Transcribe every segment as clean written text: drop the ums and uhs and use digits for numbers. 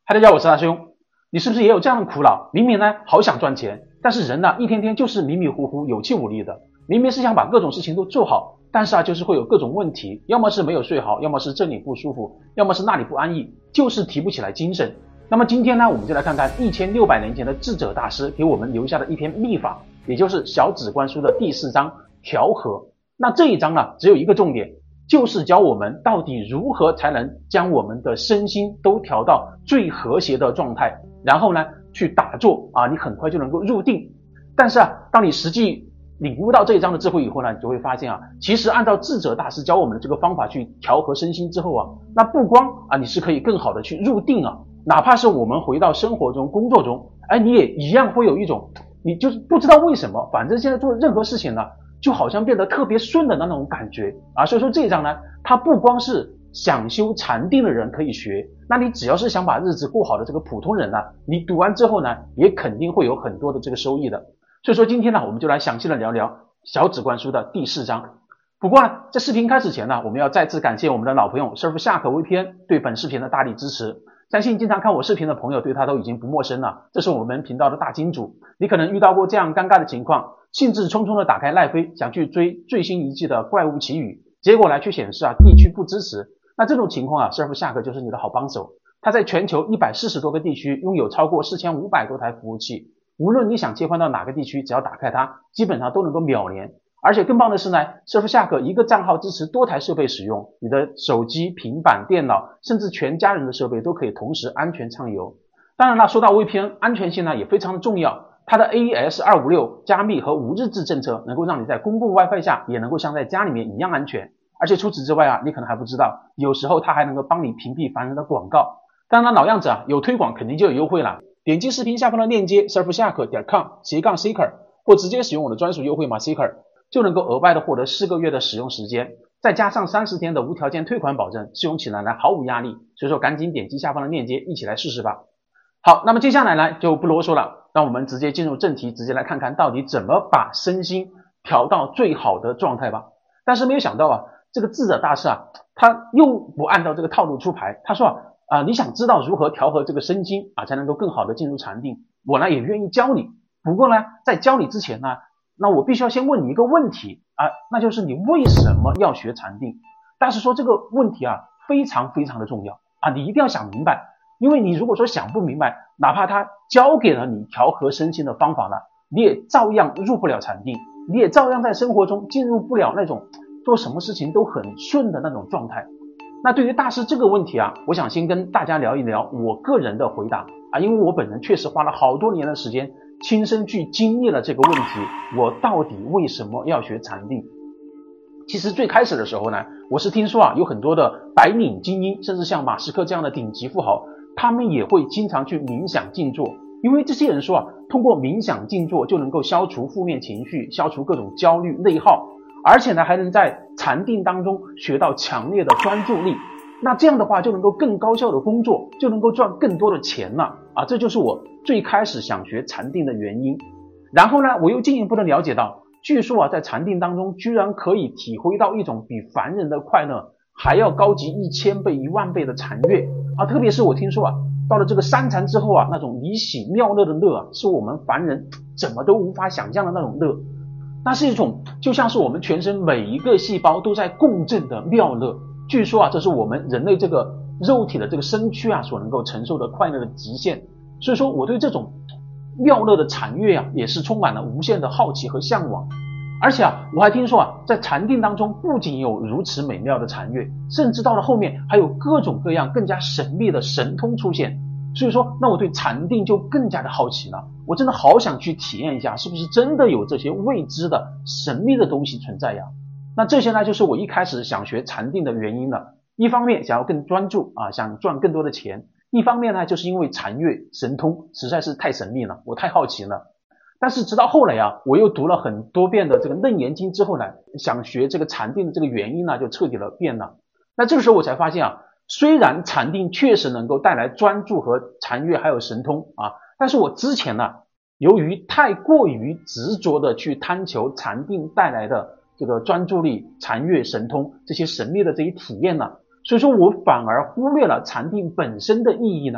嗨，大家好，我是大兄。你是不是也有这样的苦恼？明明呢好想赚钱，但是人呢一天天就是迷迷糊糊、有气无力的。明明是想把各种事情都做好，但是就是会有各种问题，要么是没有睡好，要么是这里不舒服，要么是那里不安逸，就是提不起来精神。那么今天呢，我们就来看看1600年前的智者大师给我们留下的一篇秘法，也就是小止观书的第4章调和。那这一章呢，只有一个重点，就是教我们到底如何才能将我们的身心都调到最和谐的状态，然后呢去打坐你很快就能够入定。但是当你实际领悟到这一章的智慧以后呢，你就会发现其实按照智者大师教我们的这个方法去调和身心之后那不光你是可以更好的去入定哪怕是我们回到生活中工作中你也一样会有一种你就是不知道为什么，反正现在做任何事情呢就好像变得特别顺的那种感觉所以说这一章呢，它不光是想修禅定的人可以学，那你只要是想把日子过好的这个普通人呢，你读完之后呢，也肯定会有很多的这个收益的。所以说今天呢，我们就来详细的聊聊小止观书的第4章。不过呢，在视频开始前呢，我们要再次感谢我们的老朋友 Surfshark VPN 对本视频的大力支持。相信经常看我视频的朋友对他都已经不陌生了，这是我们频道的大金主。你可能遇到过这样尴尬的情况，兴致冲冲的打开赖飞，想去追最新一季的怪物奇语，结果呢却显示地区不支持。那这种情况Surfshark 就是你的好帮手。它在全球140多个地区拥有超过4500多台服务器，无论你想切换到哪个地区，只要打开它，基本上都能够秒连。而且更棒的是呢 Surfshark 一个账号支持多台设备使用，你的手机、平板、电脑，甚至全家人的设备都可以同时安全畅游。当然了，说到 VPN 安全性呢也非常的重要，它的 AES-256 加密和无日志政策能够让你在公共 WiFi 下也能够像在家里面一样安全。而且除此之外你可能还不知道，有时候它还能够帮你屏蔽烦人的广告。当然老样子有推广肯定就有优惠了。点击视频下方的链接 surfshark.com/seeker 或直接使用我的专属优惠码 seeker， 就能够额外的获得4个月的使用时间，再加上30天的无条件退款保证，使用起来呢毫无压力。所以说赶紧点击下方的链接一起来试试吧。好，那么接下来呢就不啰嗦了，让我们直接进入正题，直接来看看到底怎么把身心调到最好的状态吧。但是没有想到这个智者大师他又不按照这个套路出牌。他说你想知道如何调和这个身心才能够更好的进入禅定，我呢也愿意教你。不过呢在教你之前呢，那我必须要先问你一个问题那就是你为什么要学禅定。大师说这个问题非常非常的重要你一定要想明白。因为你如果说想不明白，哪怕他教给了你调和身心的方法呢，你也照样入不了禅定，你也照样在生活中进入不了那种做什么事情都很顺的那种状态。那对于大师这个问题我想先跟大家聊一聊我个人的回答因为我本人确实花了好多年的时间亲身去经历了这个问题，我到底为什么要学禅定。其实最开始的时候呢，我是听说有很多的白领精英，甚至像马斯克这样的顶级富豪，他们也会经常去冥想静坐。因为这些人说通过冥想静坐就能够消除负面情绪，消除各种焦虑内耗，而且呢还能在禅定当中学到强烈的专注力。那这样的话就能够更高效的工作，就能够赚更多的钱了这就是我最开始想学禅定的原因。然后呢我又进一步的了解到，据说在禅定当中居然可以体会到一种比凡人的快乐还要高级1000倍10000倍的禅悦特别是我听说到了这个参禅之后那种离喜妙乐的乐是我们凡人怎么都无法想象的那种乐。那是一种就像是我们全身每一个细胞都在共振的妙乐。据说这是我们人类这个肉体的这个身躯所能够承受的快乐的极限。所以说我对这种妙乐的禅悦也是充满了无限的好奇和向往。而且我还听说在禅定当中不仅有如此美妙的禅悦，甚至到了后面还有各种各样更加神秘的神通出现。所以说那我对禅定就更加的好奇了，我真的好想去体验一下，是不是真的有这些未知的神秘的东西存在呀。那这些呢就是我一开始想学禅定的原因了。一方面想要更专注想赚更多的钱，一方面呢就是因为禅悦神通实在是太神秘了，我太好奇了。但是直到后来我又读了很多遍的这个楞严经之后呢，想学这个禅定的这个原因呢就彻底的变了。那这个时候我才发现虽然禅定确实能够带来专注和禅悦还有神通但是我之前呢由于太过于执着的去贪求禅定带来的这个专注力、禅悦、神通这些神秘的这些体验呢，所以说我反而忽略了禅定本身的意义呢。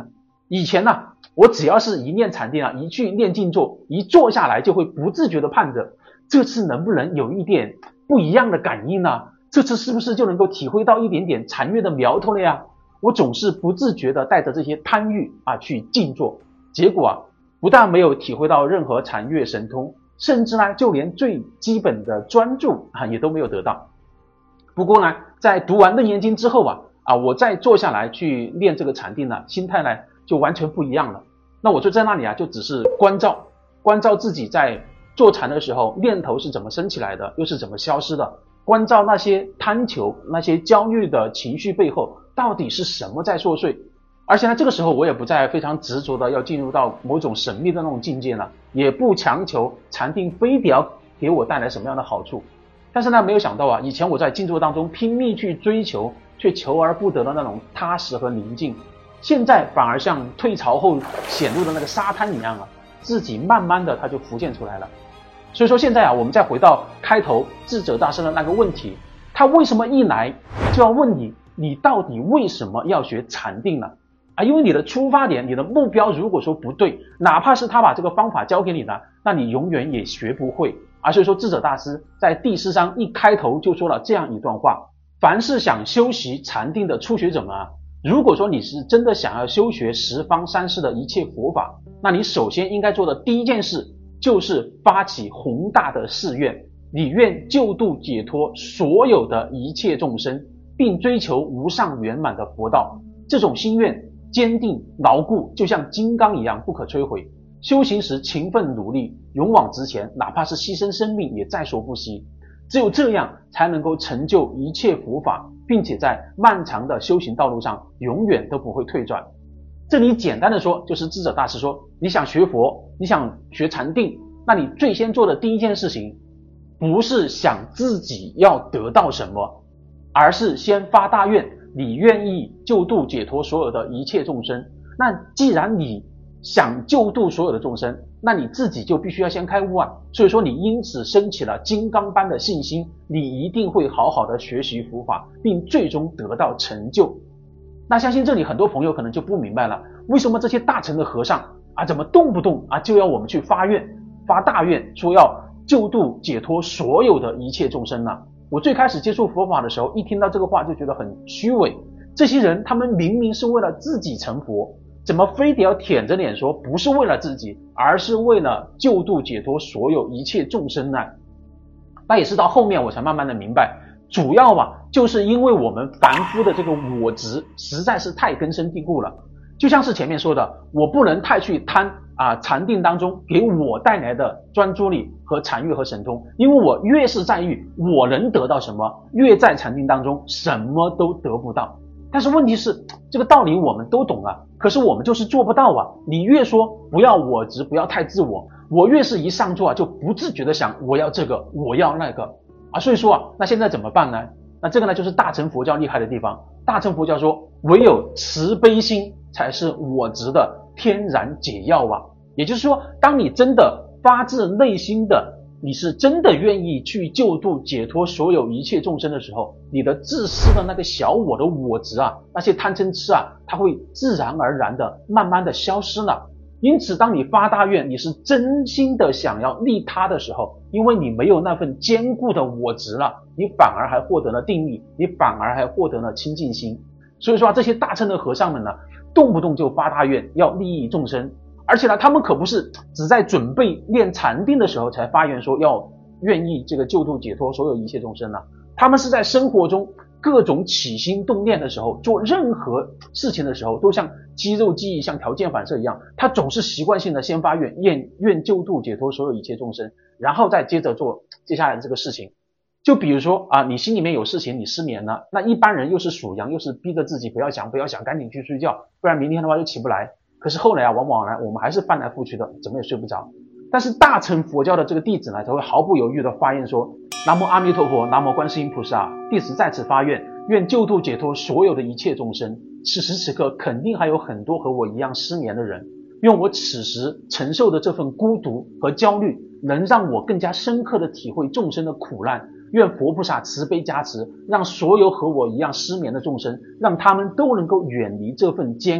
以前呢，我只要是一念禅定啊，一去念静坐，一坐下来就会不自觉的盼着，这次能不能有一点不一样的感应呢？这次是不是就能够体会到一点点禅悦的苗头了呀？我总是不自觉的带着这些贪欲啊去静坐，结果啊，不但没有体会到任何禅悦神通，甚至呢，就连最基本的专注啊也都没有得到。不过呢，在读完楞严经之后我再坐下来去练这个禅定呢，心态呢就完全不一样了。那我就在那里就只是关照自己在坐禅的时候念头是怎么升起来的，又是怎么消失的，关照那些贪求、那些焦虑的情绪背后到底是什么在作祟。而且呢，这个时候我也不再非常执着的要进入到某种神秘的那种境界了，也不强求禅定非得要给我带来什么样的好处。但是呢，没有想到以前我在静坐当中拼命去追求，却求而不得的那种踏实和宁静，现在反而像退潮后显露的那个沙滩一样自己慢慢的它就浮现出来了。所以说现在我们再回到开头智者大师的那个问题，他为什么一来就要问你，你到底为什么要学禅定呢？因为你的出发点，你的目标如果说不对，哪怕是他把这个方法教给你呢，那你永远也学不会。所以说智者大师在第4章一开头就说了这样一段话：凡是想修习禅定的初学者们如果说你是真的想要修学十方三世的一切佛法，那你首先应该做的第一件事就是发起宏大的誓愿，你愿救度解脱所有的一切众生，并追求无上圆满的佛道。这种心愿坚定牢固，就像金刚一样不可摧毁。修行时勤奋努力，勇往直前，哪怕是牺牲生命也在所不惜。只有这样才能够成就一切佛法，并且在漫长的修行道路上永远都不会退转。这里简单的说，就是智者大师说，你想学佛，你想学禅定，那你最先做的第一件事情，不是想自己要得到什么，而是先发大愿，你愿意救度解脱所有的一切众生。那既然你想救度所有的众生，那你自己就必须要先开悟所以说你因此升起了金刚般的信心，你一定会好好的学习佛法，并最终得到成就。那相信这里很多朋友可能就不明白了，为什么这些大乘的和尚怎么动不动就要我们去发愿发大愿，说要救度解脱所有的一切众生呢？我最开始接触佛法的时候，一听到这个话就觉得很虚伪，这些人他们明明是为了自己成佛，怎么非得要舔着脸说不是为了自己，而是为了救度解脱所有一切众生呢？那也是到后面我才慢慢的明白，主要就是因为我们凡夫的这个我执实在是太根深蒂固了。就像是前面说的，我不能太去贪禅定当中给我带来的专注力和禅悦和神通，因为我越是在意我能得到什么，越在禅定当中什么都得不到。但是问题是，这个道理我们都懂可是我们就是做不到你越说不要我执，不要太自我，我越是一上座就不自觉的想我要这个我要那个所以说那现在怎么办呢？那这个呢就是大乘佛教厉害的地方。大乘佛教说，唯有慈悲心才是我执的天然解药也就是说，当你真的发自内心的，你是真的愿意去救度解脱所有一切众生的时候，你的自私的那个小我的我执那些贪嗔痴它会自然而然的慢慢的消失了。因此当你发大愿，你是真心的想要利他的时候，因为你没有那份坚固的我执了，你反而还获得了定力，你反而还获得了清净心。所以说这些大乘的和尚们呢，动不动就发大愿要利益众生，而且呢他们可不是只在准备练禅定的时候才发愿说要愿意这个救度解脱所有一切众生他们是在生活中各种起心动念的时候，做任何事情的时候，都像肌肉记忆，像条件反射一样，他总是习惯性的先发愿，愿救度解脱所有一切众生，然后再接着做接下来的这个事情。就比如说你心里面有事情，你失眠了，那一般人又是属羊，又是逼着自己不要想，赶紧去睡觉，不然明天的话就起不来。可是后来往往我们还是翻来覆去的，怎么也睡不着。但是大乘佛教的这个弟子呢，才会毫不犹豫的发愿说，南无阿弥陀佛，南无观世音菩萨，弟子在此发愿，愿救度解脱所有的一切众生。此时此刻肯定还有很多和我一样失眠的人，愿我此时承受的这份孤独和焦虑，能让我更加深刻的体会众生的苦难。愿佛菩萨慈悲加持，让所有和我一样失眠的众生，让他们都能够远离这份煎熬，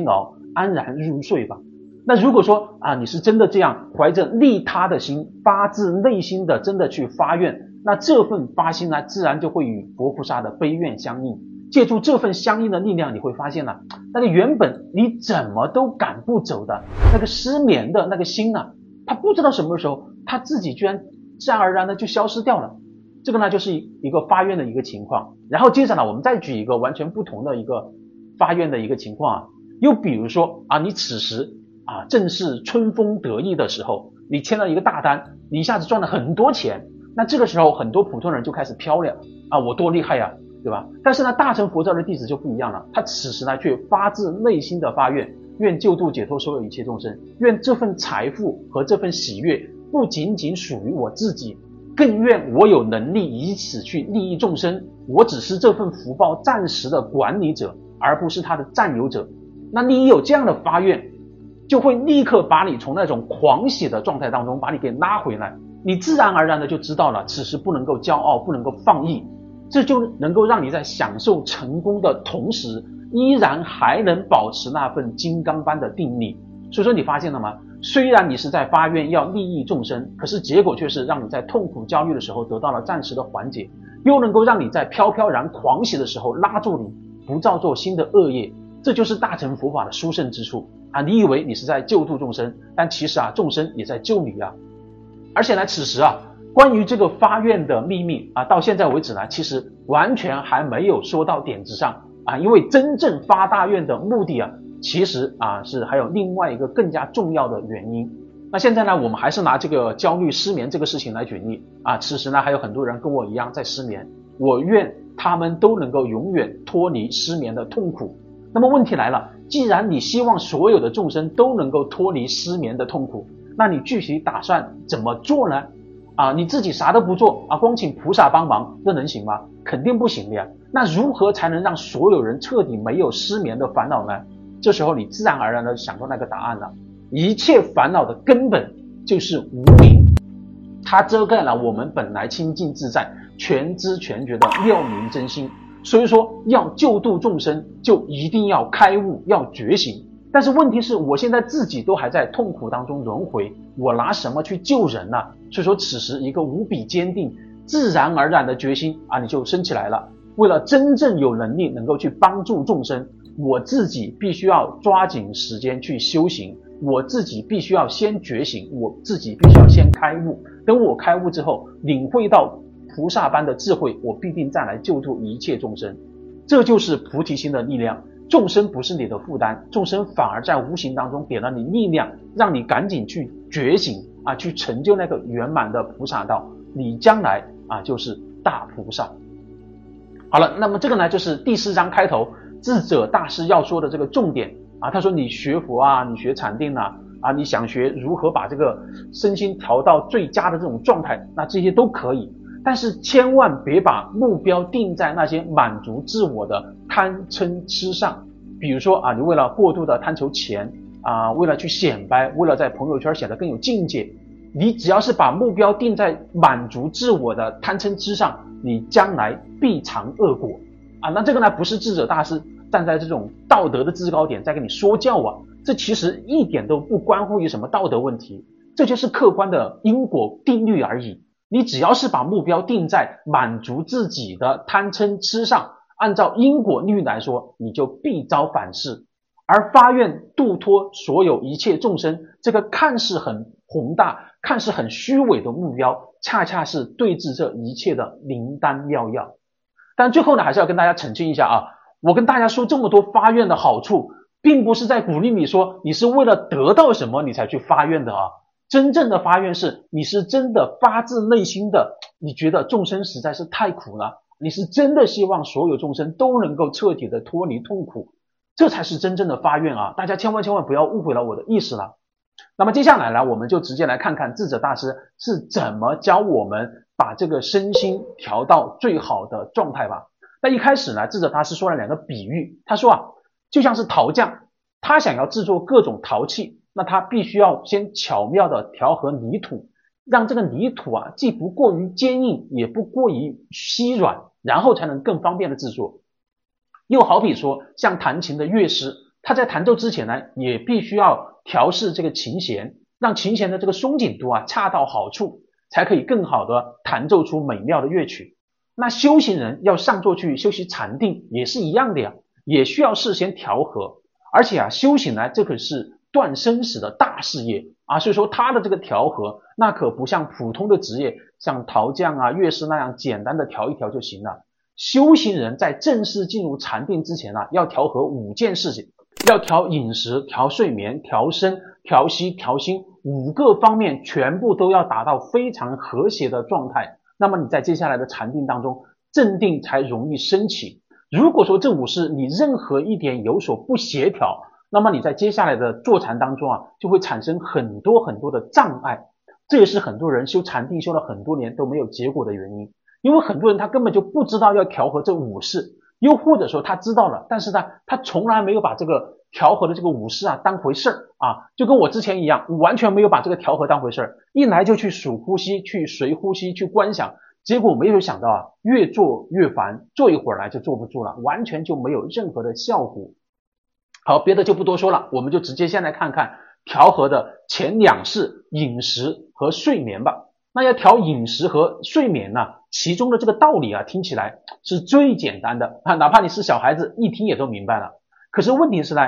安然入睡吧。那如果说你是真的这样怀着利他的心，发自内心的真的去发愿，那这份发心呢，自然就会与佛菩萨的悲愿相应。借助这份相应的力量，你会发现呢，那个原本你怎么都赶不走的那个失眠的那个心呢，它不知道什么时候它自己居然自然而然的就消失掉了。这个呢就是一个发愿的一个情况。然后接着呢，我们再举一个完全不同的一个发愿的一个情况又比如说你此时正是春风得意的时候，你签了一个大单，你一下子赚了很多钱，那这个时候很多普通人就开始飘了我多厉害呀，对吧？但是呢，大乘佛教的弟子就不一样了，他此时呢却发自内心的发愿，愿救度解脱所有一切众生，愿这份财富和这份喜悦不仅仅属于我自己，更愿我有能力以此去利益众生，我只是这份福报暂时的管理者，而不是他的占有者。那你有这样的发愿，就会立刻把你从那种狂喜的状态当中把你给拉回来，你自然而然的就知道了，此时不能够骄傲，不能够放逸，这就能够让你在享受成功的同时，依然还能保持那份金刚般的定力。所以说你发现了吗？虽然你是在发愿要利益众生，可是结果却是让你在痛苦焦虑的时候得到了暂时的缓解，又能够让你在飘飘然狂喜的时候拉住你，不造作新的恶业。这就是大乘佛法的殊胜之处你以为你是在救度众生，但其实众生也在救你而且呢，此时关于这个发愿的秘密到现在为止呢，其实完全还没有说到点子上因为真正发大愿的目的其实是还有另外一个更加重要的原因。那现在呢，我们还是拿这个焦虑失眠这个事情来举例此时呢，还有很多人跟我一样在失眠，我愿他们都能够永远脱离失眠的痛苦。那么问题来了，既然你希望所有的众生都能够脱离失眠的痛苦，那你具体打算怎么做呢？你自己啥都不做光请菩萨帮忙，这能行吗？肯定不行的呀。那如何才能让所有人彻底没有失眠的烦恼呢？这时候你自然而然的想到那个答案了，一切烦恼的根本就是无明，它遮盖了我们本来清净自在、全知全觉的妙明真心。所以说要救度众生，就一定要开悟，要觉醒。但是问题是，我现在自己都还在痛苦当中轮回，我拿什么去救人呢？所以说此时一个无比坚定自然而然的决心你就升起来了。为了真正有能力能够去帮助众生，我自己必须要抓紧时间去修行，我自己必须要先觉醒，我自己必须要先开悟。等我开悟之后，领会到菩萨般的智慧，我必定再来救度一切众生。这就是菩提心的力量。众生不是你的负担，众生反而在无形当中给了你力量，让你赶紧去觉醒去成就那个圆满的菩萨道，你将来就是大菩萨。好了，那么这个呢就是第4章开头智者大师要说的这个重点他说你学佛你学禅定你想学如何把这个身心调到最佳的这种状态，那这些都可以，但是千万别把目标定在那些满足自我的贪嗔痴上。比如说你为了过度的贪求钱为了去显摆，为了在朋友圈显得更有境界，你只要是把目标定在满足自我的贪嗔痴上，你将来必尝恶果那这个呢不是智者大师站在这种道德的制高点在跟你说教这其实一点都不关乎于什么道德问题，这就是客观的因果定律而已。你只要是把目标定在满足自己的贪嗔痴上，按照因果律来说，你就必遭反噬。而发愿度脱所有一切众生，这个看似很宏大、看似很虚伪的目标，恰恰是对治这一切的灵丹妙药。但最后呢，还是要跟大家澄清一下我跟大家说这么多发愿的好处，并不是在鼓励你说你是为了得到什么你才去发愿的真正的发愿是你是真的发自内心的，你觉得众生实在是太苦了，你是真的希望所有众生都能够彻底的脱离痛苦，这才是真正的发愿大家千万不要误会了我的意思了。那么接下来呢，我们就直接来看看智者大师是怎么教我们把这个身心调到最好的状态吧。那一开始呢，智者大师说了2个比喻，他说就像是陶匠，他想要制作各种陶器，那他必须要先巧妙的调和泥土，让这个泥土既不过于坚硬，也不过于稀软，然后才能更方便的制作。又好比说像弹琴的乐师， 他在弹奏之前呢，也必须要调试这个琴弦，让琴弦的这个松紧度啊恰到好处，才可以更好的弹奏出美妙的乐曲。那修行人要上座去修习禅定也是一样的呀，也需要事先调和。而且啊，修行呢，这可是断生死的大事业啊，所以说他的这个调和，那可不像普通的职业，像陶匠啊、乐师那样简单的调一调就行了。修行人在正式进入禅定之前啊，要调和5件事情，要调饮食、调睡眠、调身、调息、调心，5个方面全部都要达到非常和谐的状态。那么你在接下来的禅定当中，正定才容易升起。如果说这5事你任何一点有所不协调，那么你在接下来的坐禅当中啊，就会产生很多很多的障碍。这也是很多人修禅定修了很多年都没有结果的原因。因为很多人他根本就不知道要调和这5事，又或者说他知道了，但是呢，他从来没有把这个调和的这个5事啊当回事儿啊，就跟我之前一样，完全没有把这个调和当回事儿，一来就去数呼吸，去随呼吸，去观想，结果没有想到啊，越做越烦，做一会儿来就坐不住了，完全就没有任何的效果。好，别的就不多说了，我们就直接先来看看调和的前2事，饮食和睡眠吧。那要调饮食和睡眠呢，其中的这个道理啊，听起来是最简单的啊，哪怕你是小孩子，一听也都明白了。可是问题是呢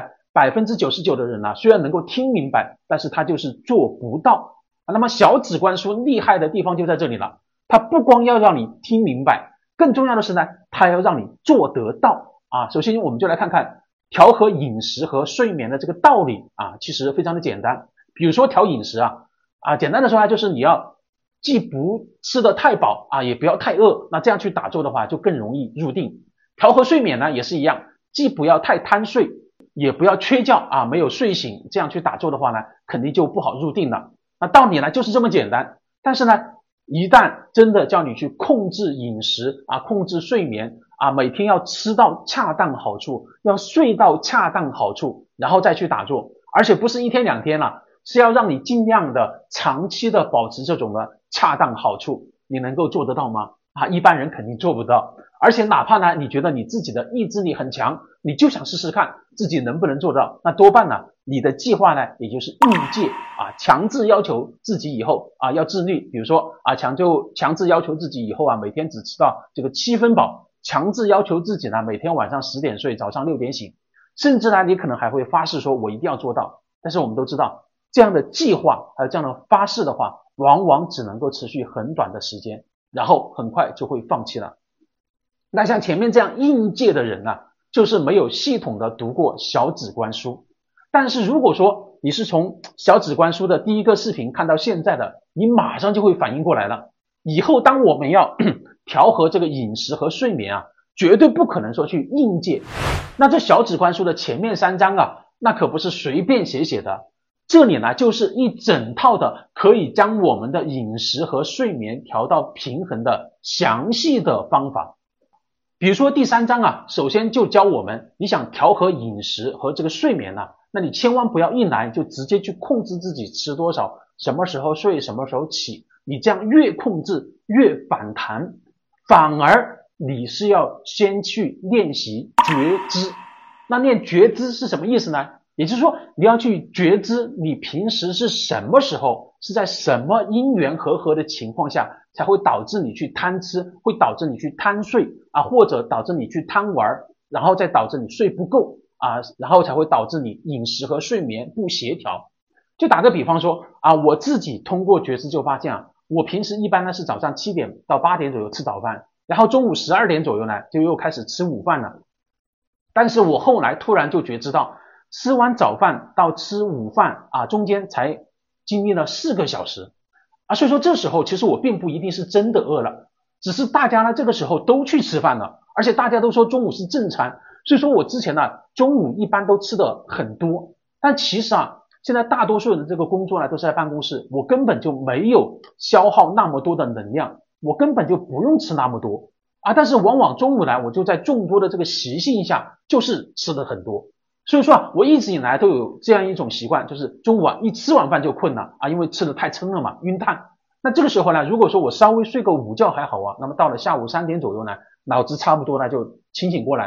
，99%的人呢，虽然能够听明白，但是他就是做不到啊。那么小止观书厉害的地方就在这里了，他不光要让你听明白，更重要的是呢，他要让你做得到啊。首先我们就来看看调和饮食和睡眠的这个道理啊，其实非常的简单。比如说调饮食啊，简单的说呢，就是你要既不吃得太饱啊，也不要太饿，那这样去打坐的话就更容易入定。调和睡眠呢也是一样，既不要太贪睡，也不要缺觉啊，没有睡醒，这样去打坐的话呢，肯定就不好入定了。那道理呢就是这么简单，但是呢，一旦真的叫你去控制饮食啊，控制睡眠啊，每天要吃到恰当好处，要睡到恰当好处，然后再去打坐，而且不是1天2天了，是要让你尽量的长期的保持这种的恰当好处，你能够做得到吗？啊，一般人肯定做不到。而且哪怕呢，你觉得你自己的意志力很强，你就想试试看自己能不能做到，那多半呢，你的计划呢，也就是应戒啊，强制要求自己以后啊要自律，比如说啊，强制要求自己以后啊，每天只吃到这个7分饱，强制要求自己呢，每天晚上10点睡，早上6点醒，甚至呢，你可能还会发誓说我一定要做到。但是我们都知道，这样的计划还有这样的发誓的话，往往只能够持续很短的时间，然后很快就会放弃了。那像前面这样应届的人就是没有系统的读过小止观书。但是如果说你是从小止观书的第一个视频看到现在的，你马上就会反应过来了。以后当我们要调和这个饮食和睡眠绝对不可能说去应届。那这小止观书的前面3章那可不是随便写的。这里呢，就是一整套的可以将我们的饮食和睡眠调到平衡的详细的方法。比如说第3章首先就教我们，你想调和饮食和这个睡眠那你千万不要一来就直接去控制自己吃多少，什么时候睡，什么时候起，你这样越控制越反弹，反而你是要先去练习觉知。那练觉知是什么意思呢？也就是说，你要去觉知你平时是什么时候，是在什么因缘和合的情况下，才会导致你去贪吃，会导致你去贪睡或者导致你去贪玩，然后再导致你睡不够然后才会导致你饮食和睡眠不协调。就打个比方说我自己通过觉知就发现我平时一般呢是早上7点到8点左右吃早饭，然后中午12点左右呢就又开始吃午饭了。但是我后来突然就觉知到，吃完早饭到吃午饭中间才经历了4个小时所以说这时候其实我并不一定是真的饿了，只是大家呢这个时候都去吃饭了，而且大家都说中午是正餐，所以说我之前中午一般都吃的很多。但其实现在大多数人的这个工作呢都是在办公室，我根本就没有消耗那么多的能量，我根本就不用吃那么多但是往往中午呢我就在众多的这个习性下就是吃的很多。所以说我一直以来都有这样一种习惯，就是中午一吃完饭就困了因为吃的太撑了嘛，晕碳。那这个时候呢，如果说我稍微睡个午觉还好那么到了下午3点左右呢，脑子差不多呢就清醒过来了。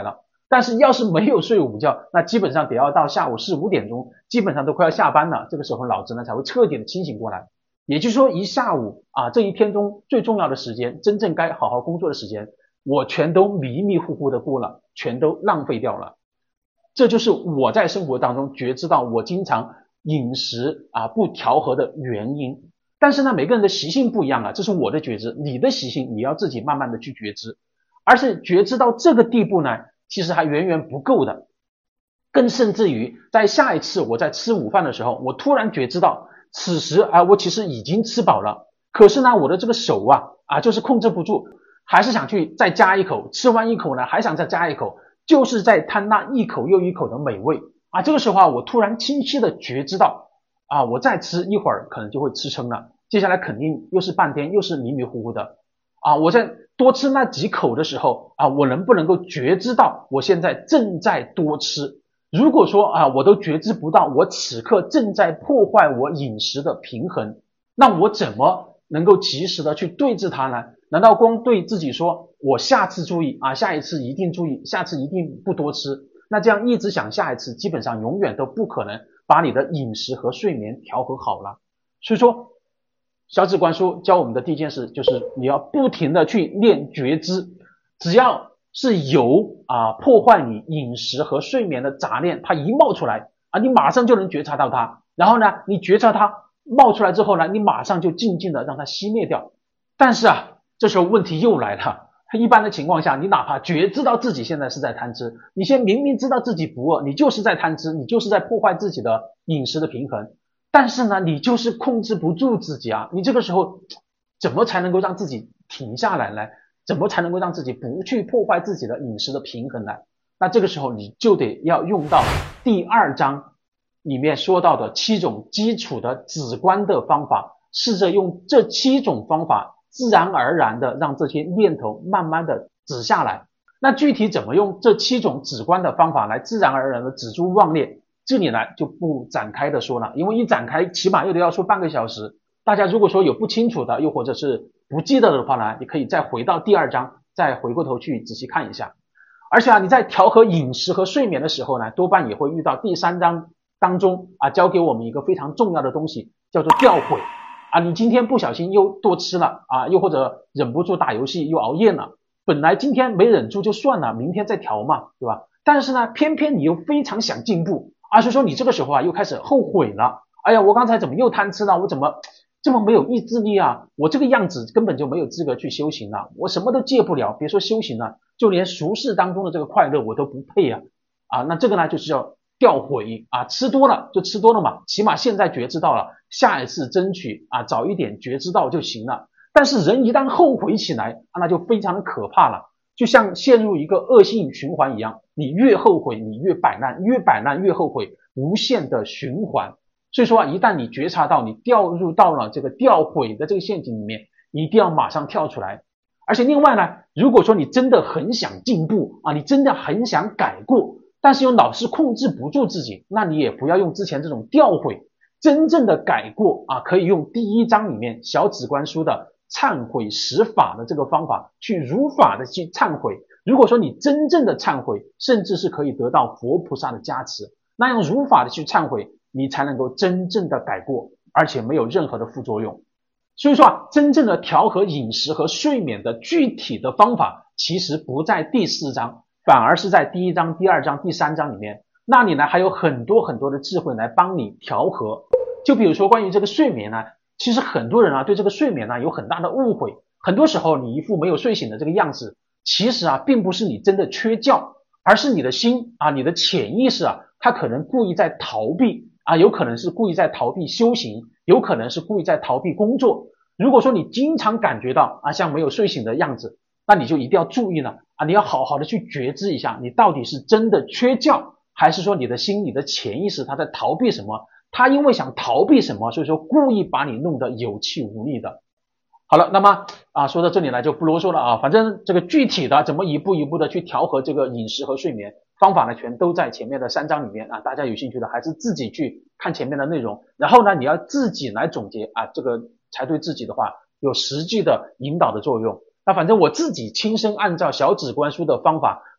但是要是没有睡午觉，那基本上得要到下午4、5点钟，基本上都快要下班了，这个时候脑子呢才会彻底的清醒过来。也就是说，一下午这一天中最重要的时间，真正该好好工作的时间，我全都迷迷糊糊的过了，全都浪费掉了。这就是我在生活当中觉知到我经常饮食不调和的原因。但是呢，每个人的习性不一样这是我的觉知，你的习性你要自己慢慢的去觉知。而是觉知到这个地步呢，其实还远远不够的。更甚至于在下一次我在吃午饭的时候，我突然觉知到此时我其实已经吃饱了，可是呢我的这个手就是控制不住，还是想去再加一口，吃完一口呢还想再加一口，就是在贪那一口又一口的美味这个时候我突然清晰的觉知到我再吃一会儿可能就会吃撑了，接下来肯定又是半天，又是迷迷糊糊的我在多吃那几口的时候我能不能够觉知到我现在正在多吃？如果说我都觉知不到我此刻正在破坏我饮食的平衡，那我怎么能够及时的去对治它呢？难道光对自己说我下次注意下一次一定注意，下次一定不多吃？那这样一直想下一次，基本上永远都不可能把你的饮食和睡眠调和好了。所以说小止观书教我们的第一件事就是你要不停的去练觉知，只要是有破坏你饮食和睡眠的杂念，它一冒出来你马上就能觉察到它，然后呢你觉察它冒出来之后呢，你马上就静静的让它熄灭掉。但是这时候问题又来了，一般的情况下，你哪怕觉知到自己现在是在贪吃，你现在明明知道自己不饿，你就是在贪吃，你就是在破坏自己的饮食的平衡，但是呢你就是控制不住自己你这个时候怎么才能够让自己停下来呢？怎么才能够让自己不去破坏自己的饮食的平衡呢？那这个时候你就得要用到第2章里面说到的7种基础的止观的方法，试着用这7种方法自然而然的让这些念头慢慢的止下来。那具体怎么用这7种止观的方法来自然而然的止住妄念，这里呢就不展开的说了，因为一展开起码又得要说半个小时。大家如果说有不清楚的，又或者是不记得的话呢，你可以再回到第2章，再回过头去仔细看一下。而且你在调和饮食和睡眠的时候呢，多半也会遇到第3章当中教给我们一个非常重要的东西，叫做调悔你今天不小心又多吃了又或者忍不住打游戏又熬夜了，本来今天没忍住就算了，明天再调嘛，对吧？但是呢偏偏你又非常想进步所以说你这个时候又开始后悔了，哎呀我刚才怎么又贪吃了，我怎么这么没有意志力我这个样子根本就没有资格去修行了，我什么都戒不了，别说修行了，就连俗世当中的这个快乐我都不配那这个呢就是要调悔吃多了就吃多了嘛，起码现在觉知到了，下一次争取早一点觉知到就行了。但是人一旦后悔起来那就非常的可怕了，就像陷入一个恶性循环一样，你越后悔你越摆烂，越摆烂越后悔，无限的循环。所以说一旦你觉察到你掉入到了这个掉悔的这个陷阱里面，你一定要马上跳出来。而且另外呢，如果说你真的很想进步你真的很想改过，但是又老是控制不住自己，那你也不要用之前这种掉悔，真正的改过可以用第1章里面小止观书的忏悔10法的这个方法去如法的去忏悔。如果说你真正的忏悔，甚至是可以得到佛菩萨的加持，那用如法的去忏悔，你才能够真正的改过，而且没有任何的副作用。所以说真正的调和饮食和睡眠的具体的方法其实不在第4章，反而是在第1章、第2章、第3章里面，那里呢还有很多很多的智慧来帮你调和。就比如说关于这个睡眠呢，其实很多人对这个睡眠呢有很大的误会，很多时候你一副没有睡醒的这个样子，其实并不是你真的缺觉，而是你的心你的潜意识它可能故意在逃避有可能是故意在逃避修行，有可能是故意在逃避工作。如果说你经常感觉到像没有睡醒的样子，那你就一定要注意了你要好好的去觉知一下，你到底是真的缺觉，还是说你的心、你的潜意识它在逃避什么，它因为想逃避什么，所以说故意把你弄得有气无力的。好了，那么说到这里来就不啰嗦了反正这个具体的怎么一步一步的去调和这个饮食和睡眠方法呢，全都在前面的3章里面大家有兴趣的还是自己去看前面的内容，然后呢你要自己来总结这个才对自己的话有实际的引导的作用。那反正我自己亲身按照小止观书的方法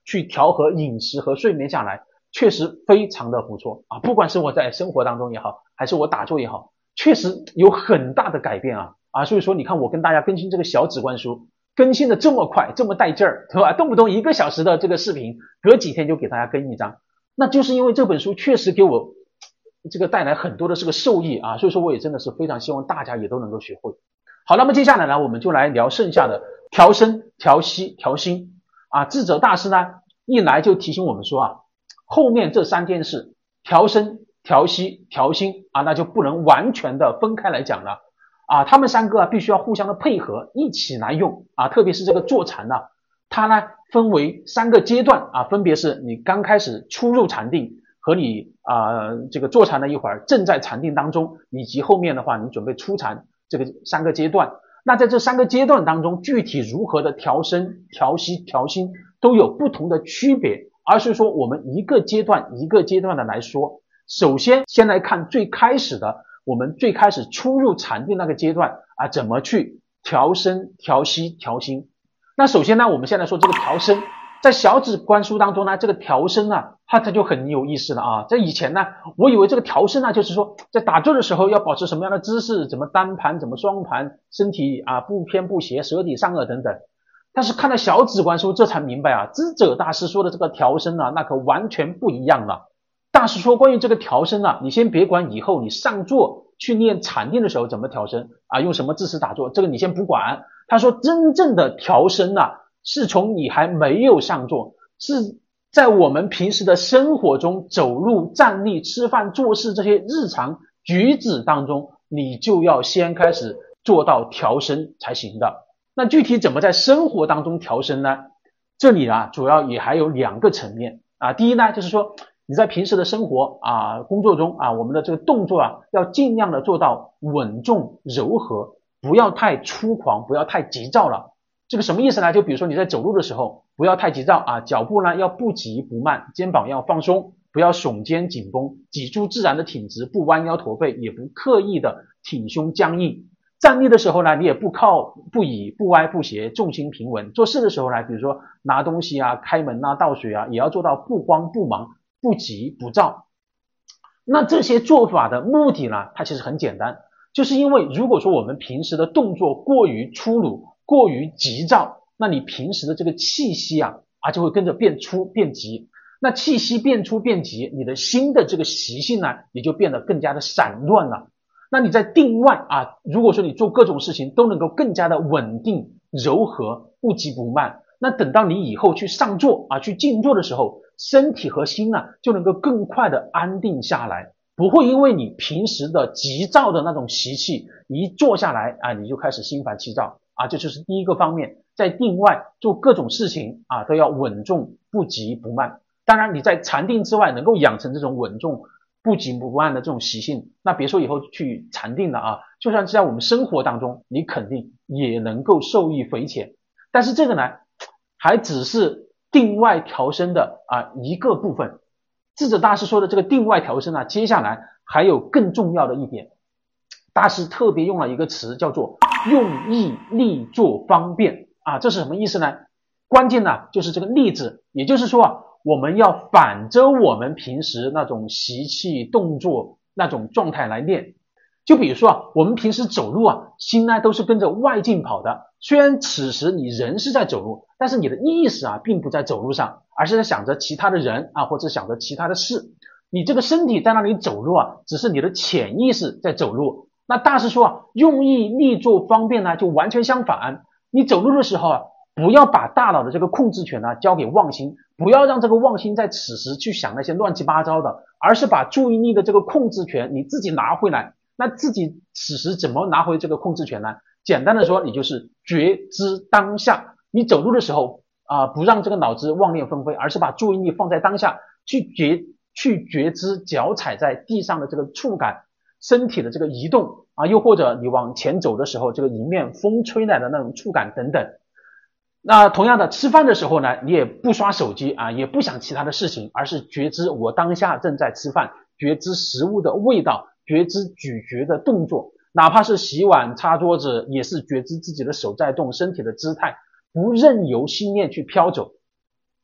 去调和饮食和睡眠下来，确实非常的不错啊。不管是我在生活当中也好，还是我打坐也好，确实有很大的改变啊。所以说你看我跟大家更新这个小指关书，更新的这么快，这么带劲儿，对吧？动不动1个小时的这个视频，隔几天就给大家更一张，那就是因为这本书确实给我这个带来很多的这个受益啊。所以说我也真的是非常希望大家也都能够学会。好，那么接下来呢，我们就来聊剩下的调身、调息、调心啊。智者大师呢一来就提醒我们说啊，后面这3件事，调身、调息、调心啊，那就不能完全的分开来讲了啊。他们3个必须要互相的配合，一起来用啊。特别是这个坐禅呢，它呢分为3个阶段啊，分别是你刚开始初入禅定，和你这个坐禅了一会儿，正在禅定当中，以及后面的话你准备出禅，这个3个阶段。那在这3个阶段当中，具体如何的调身、调息、调心都有不同的区别，而是说我们一个阶段一个阶段的来说。首先先来看最开始的，我们最开始初入禅定那个阶段啊，怎么去调身、调息、调心。那首先呢，我们先来说这个调身。在小指观书当中呢，这个调身呢，它就很有意思了啊。在以前呢，我以为这个调身呢，就是说在打坐的时候要保持什么样的姿势，怎么单盘，怎么双盘，身体不偏不斜，舌抵上颚等等。但是看了小指观书，这才明白啊，智者大师说的这个调身呢，那可完全不一样了。大师说关于这个调身啊，你先别管以后你上座去练禅定的时候怎么调身啊，用什么姿势打坐，这个你先不管。他说真正的调身啊，是从你还没有上座，是在我们平时的生活中，走路、站立、吃饭、做事这些日常举止当中，你就要先开始做到调身才行的。那具体怎么在生活当中调身呢？这里啊，主要也还有2个层面啊。第一呢，就是说你在平时的生活工作中我们的这个动作要尽量的做到稳重柔和，不要太粗狂，不要太急躁了。这个什么意思呢？就比如说你在走路的时候，不要太急躁脚步呢要不急不慢，肩膀要放松，不要耸肩紧绷，脊柱自然的挺直，不弯腰驼背，也不刻意的挺胸僵硬。站立的时候呢，你也不靠不倚不歪不斜，重心平稳。做事的时候呢，比如说拿东西开门倒水也要做到不慌不忙，不急不躁。那这些做法的目的呢，它其实很简单，就是因为如果说我们平时的动作过于粗鲁，过于急躁，那你平时的这个气息就会跟着变粗变急。那气息变粗变急，你的心的这个习性呢，也就变得更加的散乱了。那你在定外如果说你做各种事情都能够更加的稳定柔和，不急不慢，那等到你以后去上座去静坐的时候，身体和心呢就能够更快的安定下来，不会因为你平时的急躁的那种习气，一坐下来你就开始心烦气躁这就是第一个方面。在定外做各种事情都要稳重不急不慢。当然你在禅定之外能够养成这种稳重不急不慢的这种习性，那别说以后去禅定了就算是在我们生活当中，你肯定也能够受益匪浅。但是这个呢，还只是定外调身的一个部分。智者大师说的这个定外调身接下来还有更重要的一点，大师特别用了一个词叫做用意立坐方便这是什么意思呢？关键呢就是这个立字，也就是说我们要反着我们平时那种习气动作那种状态来练。就比如说我们平时走路心呢都是跟着外境跑的，虽然此时你人是在走路，但是你的意识并不在走路上，而是在想着其他的人或者想着其他的事。你这个身体在那里走路只是你的潜意识在走路。那大师说用意立坐方便呢，就完全相反。你走路的时候不要把大脑的这个控制权交给妄心，不要让这个妄心在此时去想那些乱七八糟的，而是把注意力的这个控制权你自己拿回来。那自己此时怎么拿回这个控制权呢？简单的说，你就是觉知当下。你走路的时候不让这个脑子妄念纷飞，而是把注意力放在当下，去觉知脚踩在地上的这个触感，身体的这个移动又或者你往前走的时候，这个迎面风吹来的那种触感等等。那同样的，吃饭的时候呢，你也不刷手机也不想其他的事情，而是觉知我当下正在吃饭，觉知食物的味道，觉知咀嚼的动作，哪怕是洗碗擦桌子，也是觉知自己的手在动，身体的姿态，不任由心念去飘走。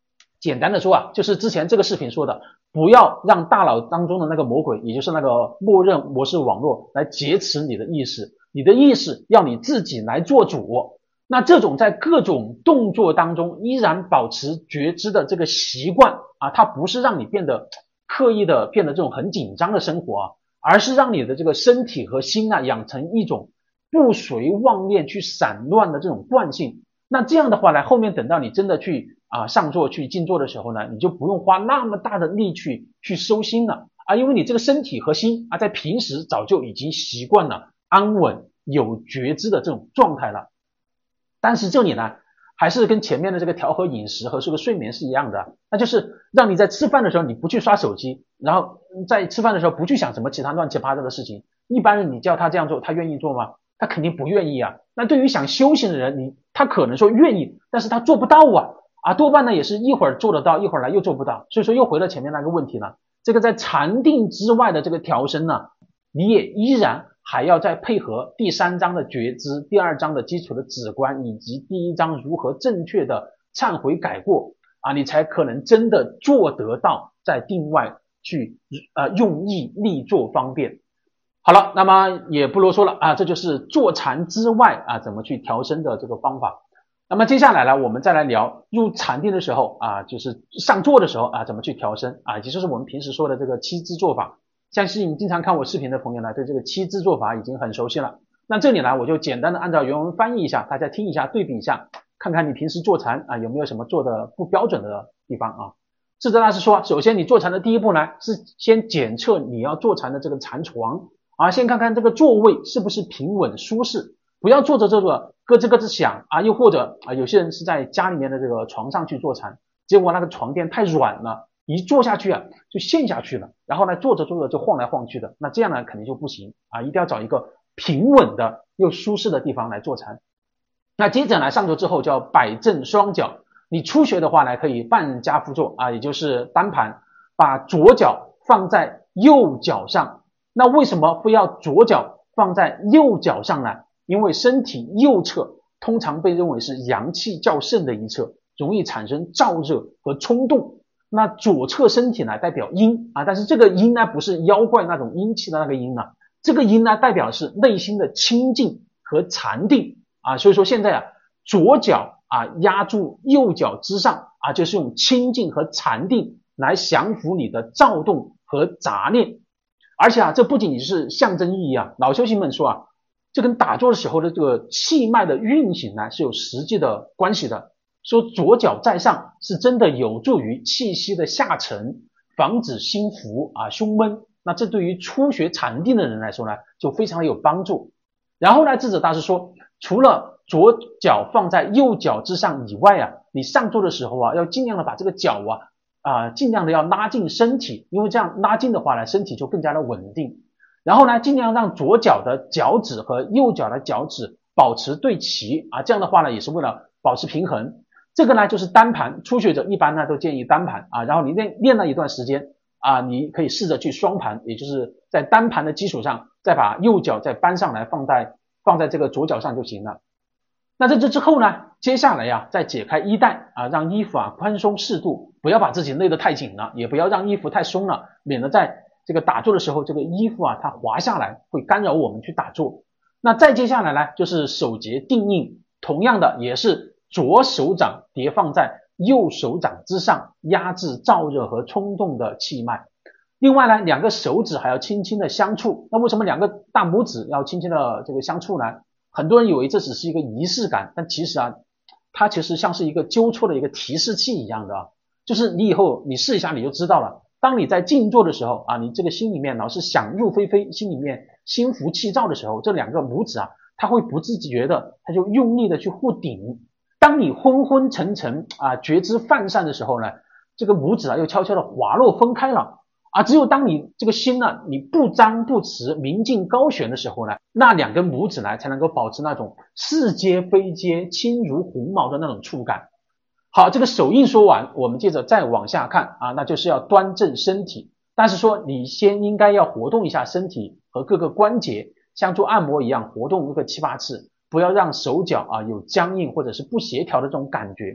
简单的说啊，就是之前这个视频说的，不要让大脑当中的那个魔鬼，也就是那个默认模式网络来劫持你的意识，你的意识要你自己来做主。那这种在各种动作当中依然保持觉知的这个习惯啊，它不是让你变得刻意的变得这种很紧张的生活啊，而是让你的这个身体和心啊养成一种不随妄念去散乱的这种惯性。那这样的话呢，后面等到你真的去上座去静坐的时候呢，你就不用花那么大的力去收心了啊，因为你这个身体和心啊，在平时早就已经习惯了安稳有觉知的这种状态了。但是这里呢，还是跟前面的这个调和饮食和这个睡眠是一样的，那就是让你在吃饭的时候你不去刷手机，然后在吃饭的时候不去想什么其他乱七八糟的事情。一般人你叫他这样做，他愿意做吗？他肯定不愿意啊。那对于想修行的人，他可能说愿意，但是他做不到多半呢也是一会儿做得到，一会儿来又做不到。所以说又回到前面那个问题了，这个在禅定之外的这个调身呢，你也依然还要再配合第3章的觉知，第2章的基础的止观，以及第1章如何正确的忏悔改过你才可能真的做得到在定外去用意立作方便。好了，那么也不啰嗦了这就是坐禅之外怎么去调身的这个方法。那么接下来呢，我们再来聊入禅定的时候就是上座的时候怎么去调身也就是我们平时说的这个7支做法。相信你经常看我视频的朋友呢，对这个7支做法已经很熟悉了。那这里呢，我就简单的按照原文翻译一下，大家听一下，对比一下，看看你平时坐禅有没有什么做的不标准的地方智者大师说，首先你坐禅的第一步呢，是先检测你要坐禅的这个禅床先看看这个座位是不是平稳舒适，不要坐着这个咯吱咯吱响又或者有些人是在家里面的这个床上去坐禅，结果那个床垫太软了，一坐下去就陷下去了，然后呢坐着坐着就晃来晃去的，那这样呢肯定就不行一定要找一个平稳的又舒适的地方来坐禅。那接着呢上座之后就要摆正双脚，你初学的话呢可以半跏趺坐也就是单盘，把左脚放在右脚上。那为什么非要左脚放在右脚上呢？因为身体右侧通常被认为是阳气较盛的一侧，容易产生燥热和冲动。那左侧身体呢代表阴但是这个阴呢不是妖怪那种阴气的那个阴这个阴呢代表的是内心的清净和禅定所以说现在左脚压住右脚之上就是用清净和禅定来降服你的躁动和杂念。而且这不仅仅是象征意义老修行们说这跟打坐的时候的这个气脉的运行呢是有实际的关系的。说左脚在上是真的有助于气息的下沉，防止心浮胸闷，那这对于初学禅定的人来说呢就非常有帮助。然后呢智者大师说，除了左脚放在右脚之上以外你上座的时候要尽量的把这个脚尽量的要拉近身体，因为这样拉近的话呢身体就更加的稳定。然后呢尽量让左脚的脚趾和右脚的脚趾保持对齐这样的话呢也是为了保持平衡。这个呢就是单盘，初学者一般呢都建议单盘然后你练了一段时间你可以试着去双盘，也就是在单盘的基础上再把右脚再搬上来放在这个左脚上就行了。那这之后呢，接下来再解开衣带让衣服宽松适度，不要把自己勒得太紧了，也不要让衣服太松了，免得在这个打坐的时候这个衣服它滑下来会干扰我们去打坐。那再接下来呢就是手结定印，同样的也是左手掌叠放在右手掌之上，压制燥热和冲动的气脉。另外呢，2个手指还要轻轻的相触。那为什么2个大拇指要轻轻的这个相触呢？很多人以为这只是一个仪式感，但其实它其实像是一个纠错的一个提示器一样的就是你以后你试一下你就知道了。当你在静坐的时候你这个心里面老是想入非非，心里面心浮气躁的时候，这2个拇指它会不自觉的它就用力的去互顶。当你昏昏沉沉觉知泛散的时候呢，这个拇指又悄悄的滑落分开了只有当你这个心你不张不弛，明镜高悬的时候呢，那2根拇指才能够保持那种似接非接，轻如鸿毛的那种触感。好，这个手印说完，我们接着再往下看那就是要端正身体。但是说你先应该要活动一下身体和各个关节，像做按摩一样活动个7、8次，不要让手脚有僵硬或者是不协调的这种感觉。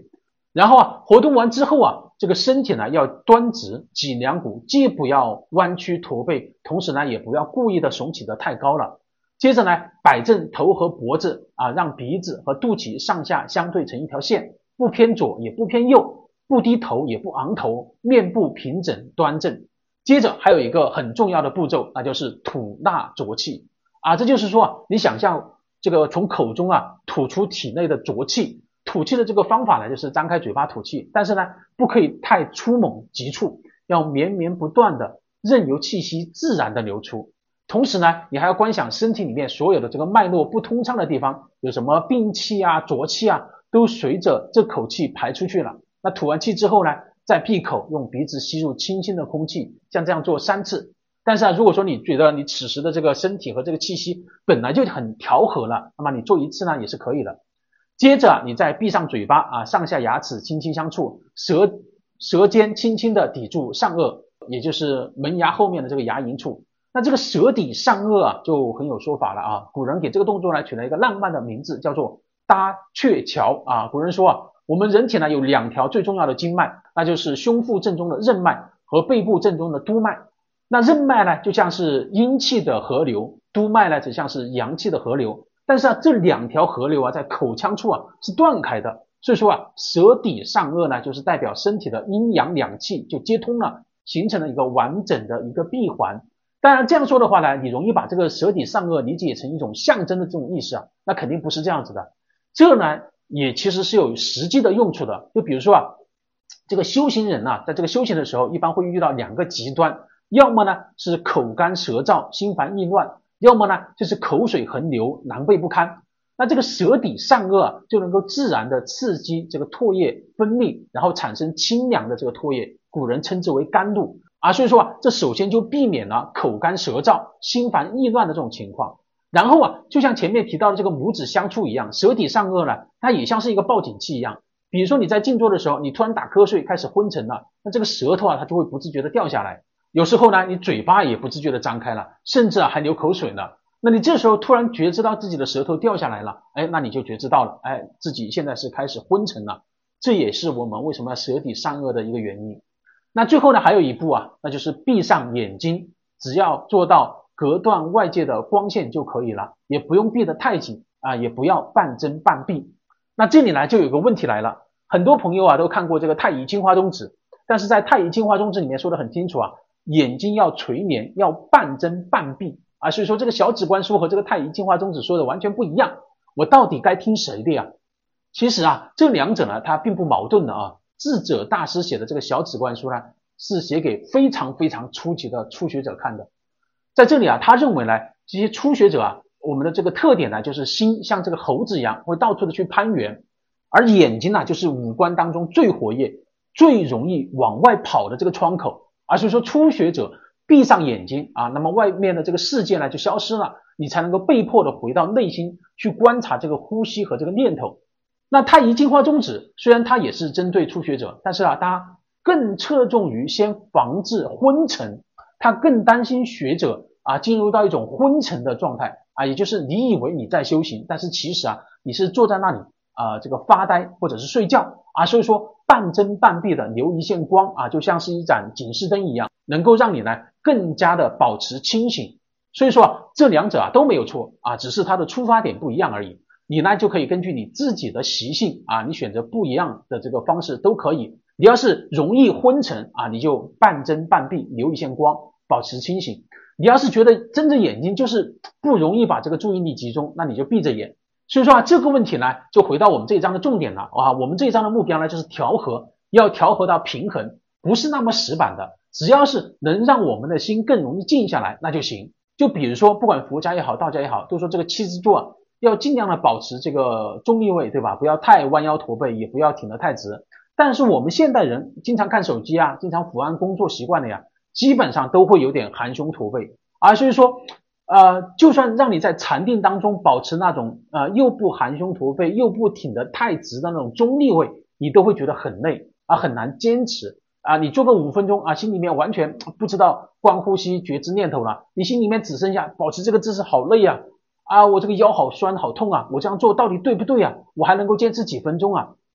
然后啊，活动完之后啊，这个身体呢要端直，脊梁骨既不要弯曲驼背，同时呢也不要故意的耸起的太高了。接着呢，摆正头和脖子啊，让鼻子和肚脐上下相对成一条线，不偏左也不偏右，不低头也不昂头，面部平整端正。接着还有一个很重要的步骤，那就是吐纳浊气啊，这就是说你想象这个从口中啊吐出体内的浊气。吐气的这个方法呢，就是张开嘴巴吐气，但是呢，不可以太粗猛急促，要绵绵不断的任由气息自然的流出。同时呢，你还要观想身体里面所有的这个脉络不通畅的地方，有什么病气啊、浊气啊，都随着这口气排出去了。那吐完气之后呢，再闭口，用鼻子吸入清新的空气，像这样做3次。但是啊，如果说你觉得你此时的这个身体和这个气息本来就很调和了，那么你做1次呢也是可以的。接着你再闭上嘴巴啊，上下牙齿轻轻相触，舌尖轻轻的抵住上颚，也就是门牙后面的这个牙龈处。那这个舌抵上颚啊，就很有说法了啊。古人给这个动作呢取了一个浪漫的名字，叫做搭鹊桥啊。古人说啊，我们人体呢有2条最重要的经脉，那就是胸腹正中的任脉和背部正中的督脉。那任脉呢就像是阴气的河流，督脉呢就像是阳气的河流。但是啊，这2条河流啊，在口腔处啊是断开的，所以说啊，舌抵上颚呢，就是代表身体的阴阳两气就接通了，形成了一个完整的一个闭环。当然这样说的话呢，你容易把这个舌抵上颚理解成一种象征的这种意思啊，那肯定不是这样子的。这呢，也其实是有实际的用处的。就比如说啊，这个修行人啊，在这个修行的时候，一般会遇到2个极端，要么呢是口干舌燥、心烦意乱。要么呢就是口水横流，狼狈不堪。那这个舌抵上颚啊，就能够自然的刺激这个唾液分泌，然后产生清凉的这个唾液，古人称之为甘露啊。所以说啊，这首先就避免了口干舌燥、心烦意乱的这种情况。然后啊，就像前面提到的这个拇指相触一样，舌抵上颚呢，它也像是一个报警器一样。比如说你在静坐的时候，你突然打瞌睡，开始昏沉了，那这个舌头啊，它就会不自觉的掉下来。有时候呢，你嘴巴也不自觉的张开了，甚至啊还流口水呢。那你这时候突然觉知到自己的舌头掉下来了，那你就觉知到了，自己现在是开始昏沉了。这也是我们为什么要舌抵上颚的一个原因。那最后呢，还有一步啊，那就是闭上眼睛，只要做到隔断外界的光线就可以了，也不用闭得太紧啊，也不要半睁半闭。那这里呢就有个问题来了，很多朋友啊都看过这个太乙金花宗旨，但是在太乙金花宗旨里面说得很清楚啊，眼睛要垂帘，要半睁半闭啊，所以说这个小止观书和这个太乙净化宗旨说的完全不一样，我到底该听谁的呀？其实啊，这2者呢，它并不矛盾的啊。智者大师写的这个小止观书呢，是写给非常非常初级的初学者看的。在这里啊，他认为呢，这些初学者啊，我们的这个特点呢，就是心像这个猴子一样，会到处的去攀援，而眼睛呢，就是五官当中最活跃、最容易往外跑的这个窗口。所以说初学者闭上眼睛啊，那么外面的这个世界呢就消失了，你才能够被迫的回到内心去观察这个呼吸和这个念头。那太乙净化宗旨虽然它也是针对初学者，但是啊，它更侧重于先防治昏沉，它更担心学者啊进入到一种昏沉的状态啊，也就是你以为你在修行，但是其实啊你是坐在那里这个发呆或者是睡觉啊，所以说半睁半闭的留一线光啊，就像是一盏警示灯一样，能够让你呢更加的保持清醒。所以说啊，这2者啊都没有错啊，只是它的出发点不一样而已。你呢就可以根据你自己的习性啊，你选择不一样的这个方式都可以。你要是容易昏沉啊，你就半睁半闭，留一线光，保持清醒。你要是觉得睁着眼睛就是不容易把这个注意力集中，那你就闭着眼。所以说啊，这个问题呢，就回到我们这一章的重点了啊。我们这一章的目标呢，就是调和，要调和到平衡，不是那么死板的。只要是能让我们的心更容易静下来，那就行。就比如说，不管佛家也好，道家也好，都说这个七支坐啊，要尽量的保持这个中立位，对吧？不要太弯腰驼背，也不要挺得太直。但是我们现代人经常看手机啊，经常伏案工作习惯的呀，基本上都会有点含胸驼背所以说就算让你在禅定当中保持那种又不含胸驼背又不挺得太直的那种中立位，你都会觉得很累很难坚持你做个5分钟心里面完全不知道观呼吸觉知念头了，你心里面只剩下保持这个姿势好累我这个腰好酸好痛我这样做到底对不对我还能够坚持几分钟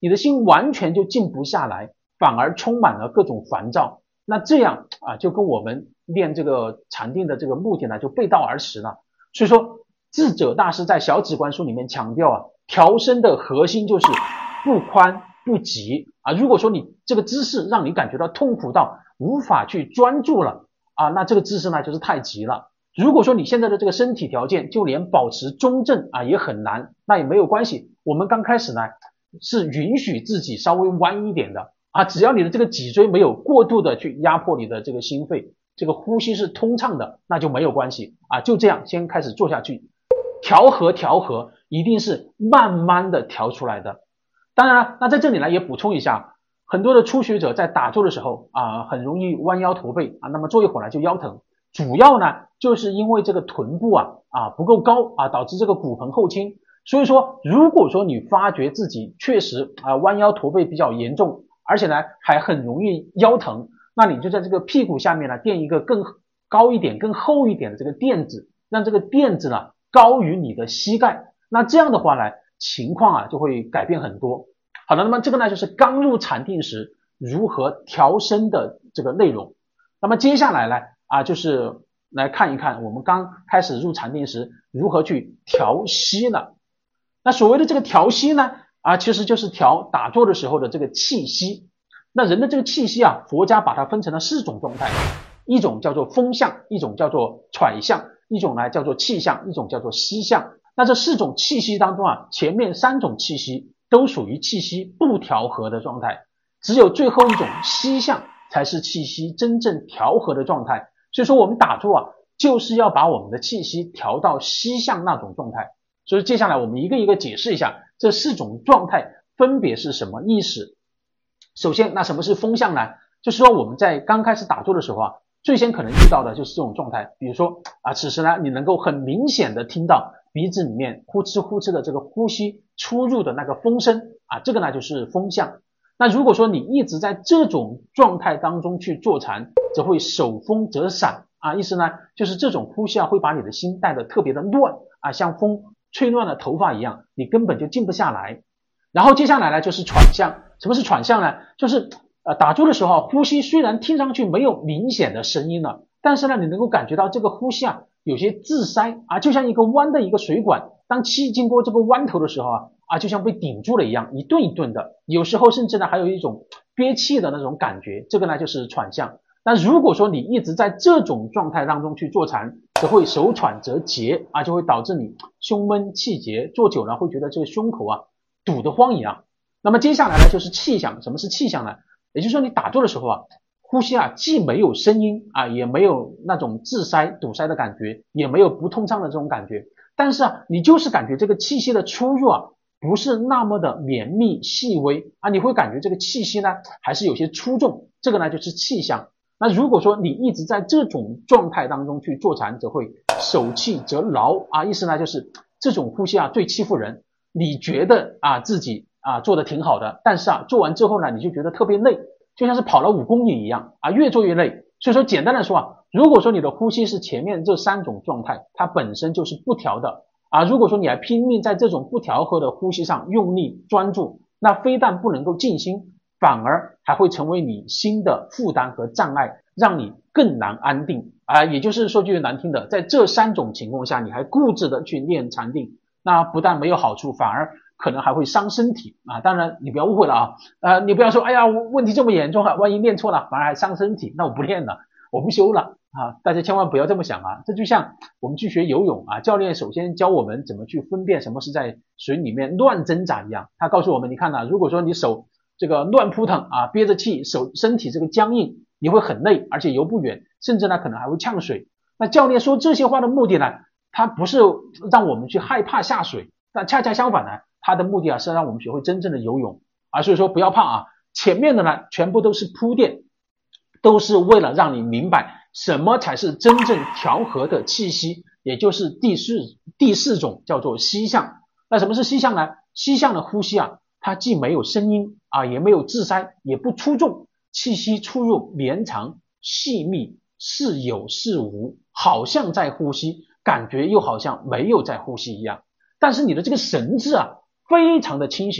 你的心完全就静不下来，反而充满了各种烦躁。那这样啊，就跟我们练这个禅定的这个目的呢，就背道而驰了。所以说，智者大师在小止观书里面强调啊，调身的核心就是不宽不急啊。如果说你这个姿势让你感觉到痛苦到无法去专注了啊，那这个姿势呢就是太急了。如果说你现在的这个身体条件就连保持中正啊也很难，那也没有关系。我们刚开始呢是允许自己稍微弯一点的啊，只要你的这个脊椎没有过度的去压迫你的这个心肺，这个呼吸是通畅的，那就没有关系啊。就这样先开始做下去，调和一定是慢慢的调出来的。当然了，那在这里呢也补充一下，很多的初学者在打坐的时候啊，很容易弯腰驼背啊，那么坐一会儿呢就腰疼，主要呢就是因为这个臀部不够高啊，导致这个骨盆后倾。所以说，如果说你发觉自己确实弯腰驼背比较严重，而且呢还很容易腰疼，那你就在这个屁股下面呢垫一个更高一点、更厚一点的这个垫子，让这个垫子呢高于你的膝盖。那这样的话呢，情况就会改变很多。好的，那么这个呢就是刚入禅定时如何调身的这个内容。那么接下来呢就是来看一看我们刚开始入禅定时如何去调息了。那所谓的这个调息呢其实就是调打坐的时候的这个气息。那人的这个气息佛家把它分成了4种状态，一种叫做风相，一种叫做喘相，一种呢叫做气相，一种叫做息相。那这4种气息当中前面3种气息都属于气息不调和的状态，只有最后一种息相才是气息真正调和的状态。所以说我们打坐就是要把我们的气息调到息相那种状态。所以接下来我们一个一个解释一下这4种状态分别是什么意思。首先，那什么是风相呢？就是说我们在刚开始打坐的时候最先可能遇到的就是这种状态。比如说此时呢你能够很明显的听到鼻子里面呼哧呼哧的这个呼吸出入的那个风声这个呢就是风相。那如果说你一直在这种状态当中去坐禅，则会手风则散意思呢就是这种呼吸会把你的心带得特别的乱像风吹乱了头发一样，你根本就静不下来。然后接下来呢就是喘相。什么是喘相呢？就是打坐的时候呼吸虽然听上去没有明显的声音了，但是呢你能够感觉到这个呼吸有些滞塞就像一个弯的一个水管，当气经过这个弯头的时候就像被顶住了一样，一顿一顿的，有时候甚至呢还有一种憋气的那种感觉，这个呢就是喘相。那如果说你一直在这种状态当中去坐禅，则会手喘则结就会导致你胸闷气结，坐久了会觉得这个胸口堵得慌一样。那么接下来呢就是气相。什么是气相呢？也就是说你打坐的时候呼吸既没有声音也没有那种滞塞堵塞的感觉，也没有不通畅的这种感觉，但是你就是感觉这个气息的出入不是那么的绵密细微你会感觉这个气息呢还是有些出众，这个呢就是气相。那如果说你一直在这种状态当中去坐禅，则会手气则劳意思呢就是这种呼吸最欺负人。你觉得自己做得挺好的，但是做完之后呢你就觉得特别累，就像是跑了5公里一样越做越累。所以说简单的说如果说你的呼吸是前面这3种状态，它本身就是不调的如果说你还拼命在这种不调和的呼吸上用力专注，那非但不能够静心，反而还会成为你心的负担和障碍，让你更难安定也就是说句难听的，在这3种情况下你还固执的去练禅定，那不但没有好处，反而可能还会伤身体当然你不要误会了你不要说哎呀问题这么严重万一练错了反而还伤身体，那我不练了，我不修了大家千万不要这么想这就像我们去学游泳教练首先教我们怎么去分辨什么是在水里面乱挣扎一样。他告诉我们，你看如果说你手这个乱扑腾憋着气，身体这个僵硬，你会很累，而且游不远，甚至呢可能还会呛水。那教练说这些话的目的呢，他不是让我们去害怕下水，但恰恰相反呢，他的目的是让我们学会真正的游泳所以说不要怕前面的呢全部都是铺垫，都是为了让你明白什么才是真正调和的气息，也就是第四种叫做息相。那什么是息相呢？息相的呼吸它既没有声音也没有滞塞，也不出众，气息出入绵长细密，是有是无，好像在呼吸，感觉又好像没有在呼吸一样。但是你的这个神志非常的清醒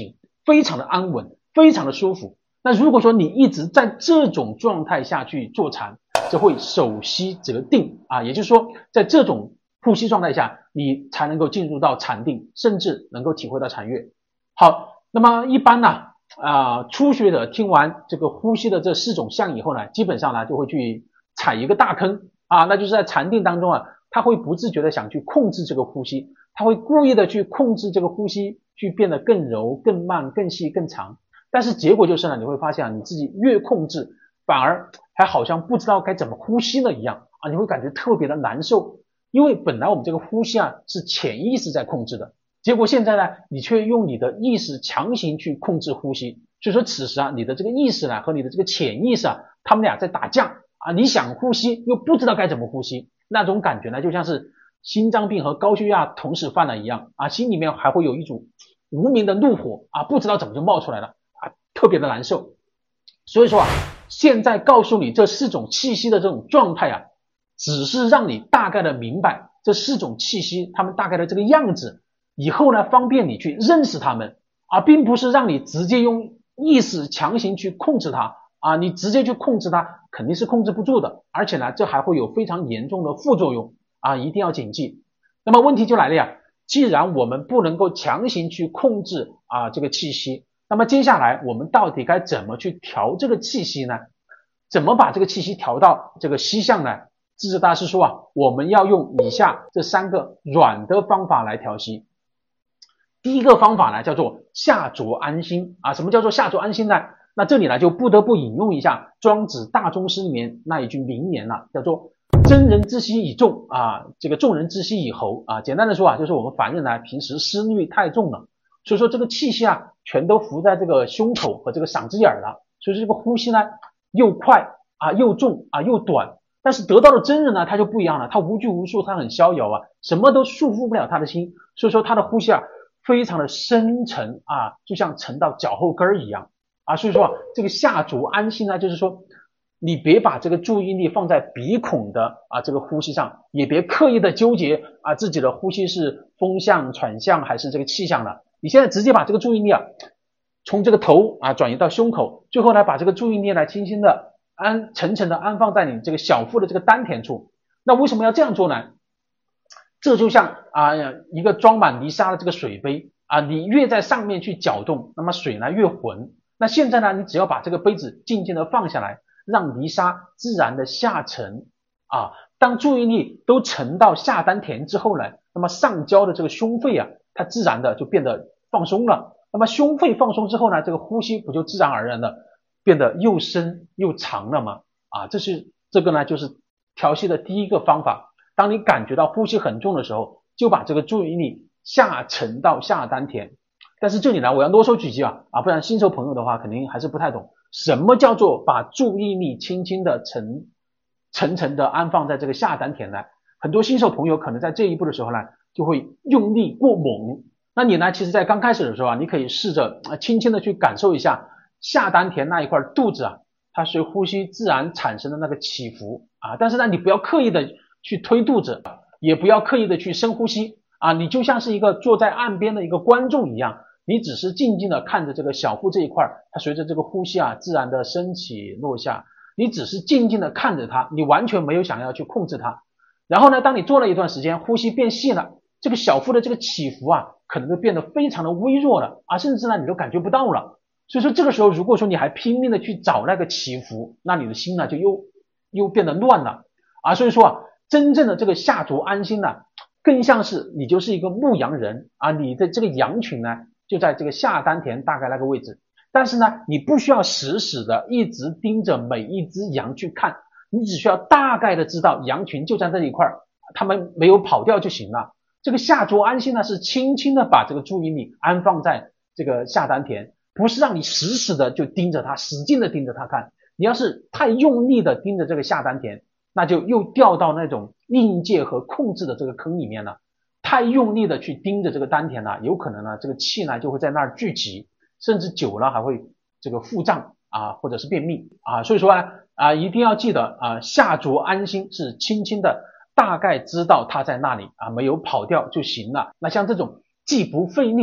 非常的安稳，非常的舒服。那如果说你一直在这种状态下去坐禅，则会守息则定啊，也就是说在这种呼吸状态下，你才能够进入到禅定，甚至能够体会到禅悦。好，那么一般呢初学者听完这个呼吸的这4种相以后呢，基本上呢就会去踩一个大坑啊，那就是在禅定当中啊，他会不自觉的想去控制这个呼吸，他会故意的去控制这个呼吸，去变得更柔、更慢、更细、更长。但是结果就是呢，你会发现啊，你自己越控制，反而还好像不知道该怎么呼吸了一样啊，你会感觉特别的难受。因为本来我们这个呼吸啊是潜意识在控制的，结果现在呢，你却用你的意识强行去控制呼吸，所以说此时啊，你的这个意识呢和你的这个潜意识啊，他们俩在打架啊，你想呼吸又不知道该怎么呼吸，那种感觉呢，就像是心脏病和高血压同时犯了一样啊，心里面还会有一种无名的怒火啊，不知道怎么就冒出来了啊，特别的难受。所以说啊，现在告诉你这4种气息的这种状态啊，只是让你大概的明白这4种气息它们大概的这个样子，以后呢方便你去认识它们啊，并不是让你直接用意识强行去控制它啊，你直接去控制它肯定是控制不住的，而且呢这还会有非常严重的副作用啊，一定要谨记。那么问题就来了呀，既然我们不能够强行去控制啊这个气息，那么接下来我们到底该怎么去调这个气息呢？怎么把这个气息调到这个息相呢？智者大师说啊，我们要用以下这3个软的方法来调息。第一个方法呢叫做下着安心啊，什么叫做下着安心呢？那这里呢就不得不引用一下庄子大宗师里面那一句名言了，叫做真人之息以众啊，这个众人之息以侯啊。简单的说啊，就是我们凡人呢平时思虑太重了，所以说这个气息啊全都浮在这个胸口和这个嗓子眼了，所以这个呼吸呢又快啊又重啊又短。但是得到的真人呢他就不一样了，他无拘无束，他很逍遥啊，什么都束缚不了他的心，所以说他的呼吸啊非常的深沉啊，就像沉到脚后跟一样啊。所以说啊，这个下着安心呢，就是说你别把这个注意力放在鼻孔的这个呼吸上，也别刻意的纠结啊自己的呼吸是风向、喘向还是这个气向了。你现在直接把这个注意力啊从这个头转移到胸口，最后呢把这个注意力呢轻轻的沉沉的安放在你这个小腹的这个丹田处。那为什么要这样做呢？这就像一个装满泥沙的这个水杯啊，你越在上面去搅动，那么水呢越浑。那现在呢，你只要把这个杯子静静的放下来，让泥沙自然的下沉啊。当注意力都沉到下丹田之后呢，那么上焦的这个胸肺啊，它自然的就变得放松了。那么胸肺放松之后呢，这个呼吸不就自然而然的变得又深又长了吗？这个呢就是调息的第一个方法。当你感觉到呼吸很重的时候，就把这个注意力下沉到下丹田。但是这里呢我要啰嗦几句不然新手朋友的话肯定还是不太懂什么叫做把注意力轻轻的沉沉的安放在这个下丹田呢？很多新手朋友可能在这一步的时候呢就会用力过猛。那你呢其实在刚开始的时候你可以试着轻轻的去感受一下下丹田那一块肚子它随呼吸自然产生的那个起伏但是呢你不要刻意的去推肚子，也不要刻意的去深呼吸你就像是一个坐在岸边的一个观众一样，你只是静静的看着这个小腹这一块，它随着这个呼吸自然的升起落下，你只是静静的看着它，你完全没有想要去控制它。然后呢，当你做了一段时间，呼吸变细了，这个小腹的这个起伏可能就变得非常的微弱了甚至呢你都感觉不到了。所以说这个时候如果说你还拼命的去找那个起伏，那你的心呢就又变得乱了所以说真正的这个下着安心呢，更像是你就是一个牧羊人你的这个羊群呢就在这个下丹田大概那个位置，但是呢你不需要死死的一直盯着每一只羊去看，你只需要大概的知道羊群就在这一块，他们没有跑掉就行了。这个下着安心呢是轻轻的把这个注意力安放在这个下丹田，不是让你死死的就盯着它，使劲的盯着它看。你要是太用力的盯着这个下丹田，那就又掉到那种应界和控制的这个坑里面了。太用力的去盯着这个丹田有可能这个气呢就会在那儿聚集，甚至久了还会这个腹胀或者是便秘所以说一定要记得下着安心是轻轻的大概知道它在那里没有跑掉就行了。那像这种既不费力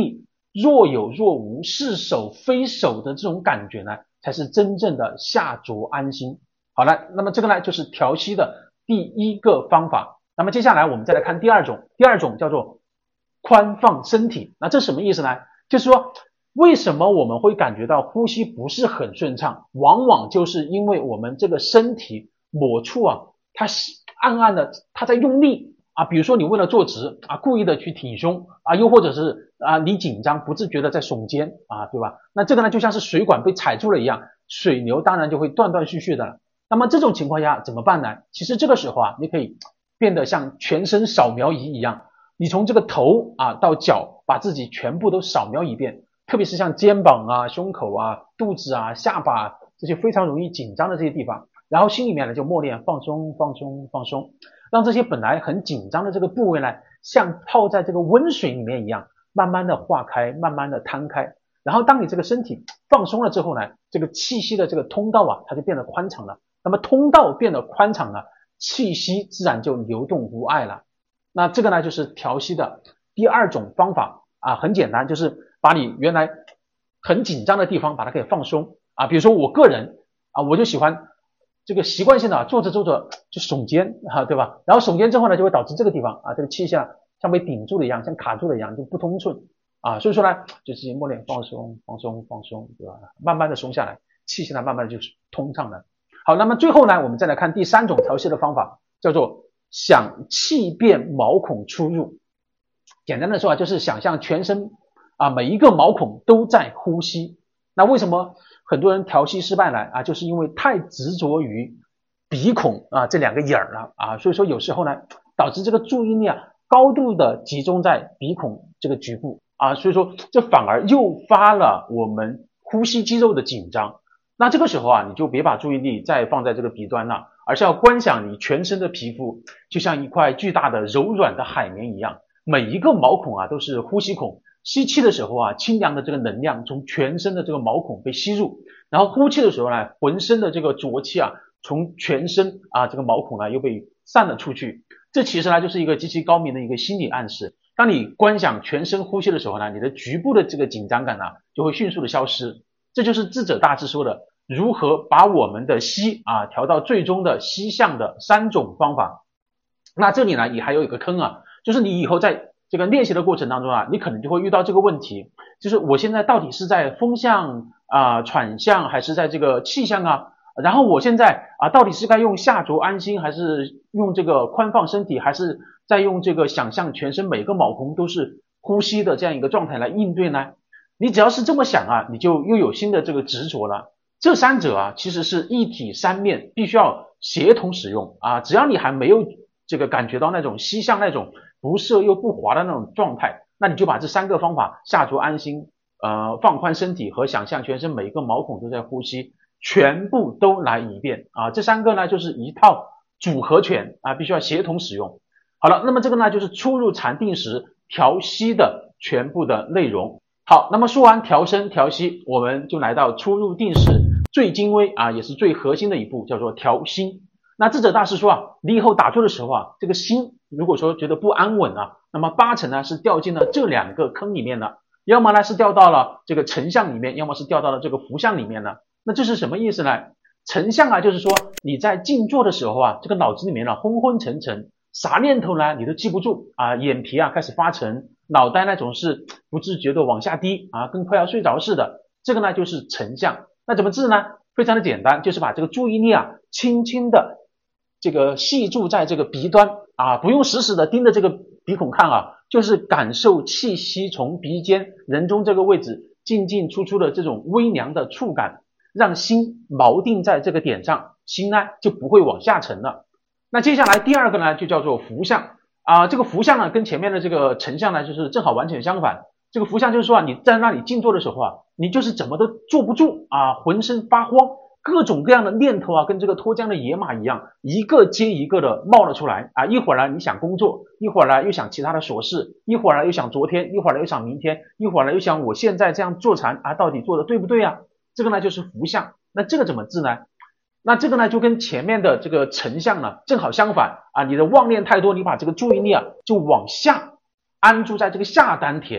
若有若无，是守非守的这种感觉呢，才是真正的下着安心。好了，那么这个呢就是调息的第一个方法。那么接下来我们再来看第二种，第二种叫做宽放身体。那这什么意思呢？就是说为什么我们会感觉到呼吸不是很顺畅，往往就是因为我们这个身体某处啊，它暗暗的它在用力啊，比如说你为了坐直啊，故意的去挺胸啊，又或者是你紧张不自觉的在耸肩啊，对吧？那这个呢就像是水管被踩住了一样，水流当然就会断断续续的了。那么这种情况下怎么办呢？其实这个时候啊，你可以变得像全身扫描仪一样，你从这个头到脚把自己全部都扫描一遍，特别是像肩膀啊、胸口啊、肚子啊、下巴这些非常容易紧张的这些地方，然后心里面呢就默念放松放松放松，让这些本来很紧张的这个部位呢，像泡在这个温水里面一样，慢慢的化开，慢慢的摊开。然后当你这个身体放松了之后呢，这个气息的这个通道啊，它就变得宽敞了。那么通道变得宽敞了，气息自然就流动无碍了。那这个呢就是调息的第二种方法很简单，就是把你原来很紧张的地方把它给放松比如说我个人我就喜欢这个习惯性的坐着坐着就耸肩对吧？然后耸肩之后呢，就会导致这个地方这个气像被顶住了一样，像卡住了一样，就不通顺所以说呢，就是默念放松放松放松，对吧？慢慢的松下来，气息呢慢慢的就是通畅了。好，那么最后呢，我们再来看第三种调息的方法，叫做想气变毛孔出入。简单的说就是想象全身每一个毛孔都在呼吸。那为什么很多人调息失败呢？就是因为太执着于鼻孔这两个眼儿了所以说有时候呢，导致这个注意力高度的集中在鼻孔这个局部所以说这反而诱发了我们呼吸肌肉的紧张。那这个时候你就别把注意力再放在这个鼻端了，而是要观想你全身的皮肤就像一块巨大的柔软的海绵一样，每一个毛孔都是呼吸孔，吸气的时候清凉的这个能量从全身的这个毛孔被吸入，然后呼气的时候呢，浑身的这个浊气从全身这个毛孔又被散了出去。这其实呢就是一个极其高明的一个心理暗示。当你观想全身呼吸的时候呢，你的局部的这个紧张感就会迅速的消失。这就是智者大致说的如何把我们的吸调到最终的吸向的3种方法。那这里呢也还有一个坑就是你以后在这个练习的过程当中你可能就会遇到这个问题，就是我现在到底是在风向喘向还是在这个气向然后我现在到底是该用下着安心，还是用这个宽放身体，还是再用这个想象全身每个毛孔都是呼吸的这样一个状态来应对呢？你只要是这么想你就又有新的这个执着了。这3者其实是一体3面，必须要协同使用只要你还没有这个感觉到那种吸向那种不涩又不滑的那种状态，那你就把这3个方法下着安心放宽身体和想象全身每一个毛孔都在呼吸全部都来一遍这3个呢就是一套组合拳必须要协同使用。好了，那么这个呢就是初入禅定时调息的全部的内容。好，那么说完调身调息，我们就来到初入定时最精微也是最核心的一步，叫做调心。那智者大师说你以后打坐的时候这个心如果说觉得不安稳那么8成呢是掉进了这2个坑里面的，要么呢是掉到了这个沉相里面，要么是掉到了这个浮相里面的。那这是什么意思呢？沉相就是说你在静坐的时候这个脑子里面昏昏沉沉，啥念头呢你都记不住眼皮开始发沉，脑袋呢总是不自觉的往下低跟快要睡着似的，这个呢就是沉相。那怎么治呢？非常的简单，就是把这个注意力轻轻的这个系住在这个鼻端不用死死的盯着这个鼻孔看就是感受气息从鼻尖人中这个位置进进出出的这种微凉的触感，让心锚定在这个点上，心呢就不会往下沉了。那接下来第2个呢就叫做浮相这个浮相呢跟前面的这个沉相呢就是正好完全相反。这个浮相就是说你在那里静坐的时候你就是怎么都坐不住浑身发慌，各种各样的念头跟这个脱缰的野马一样，一个接一个的冒了出来一会儿呢你想工作，一会儿呢又想其他的琐事，一会儿呢又想昨天，一会儿呢又想明天，一会儿呢又想我现在这样坐禅到底做的对不对这个呢就是浮相。那这个怎么治呢？那这个呢就跟前面的这个沉相呢正好相反你的妄念太多，你把这个注意力就往下安住在这个下丹田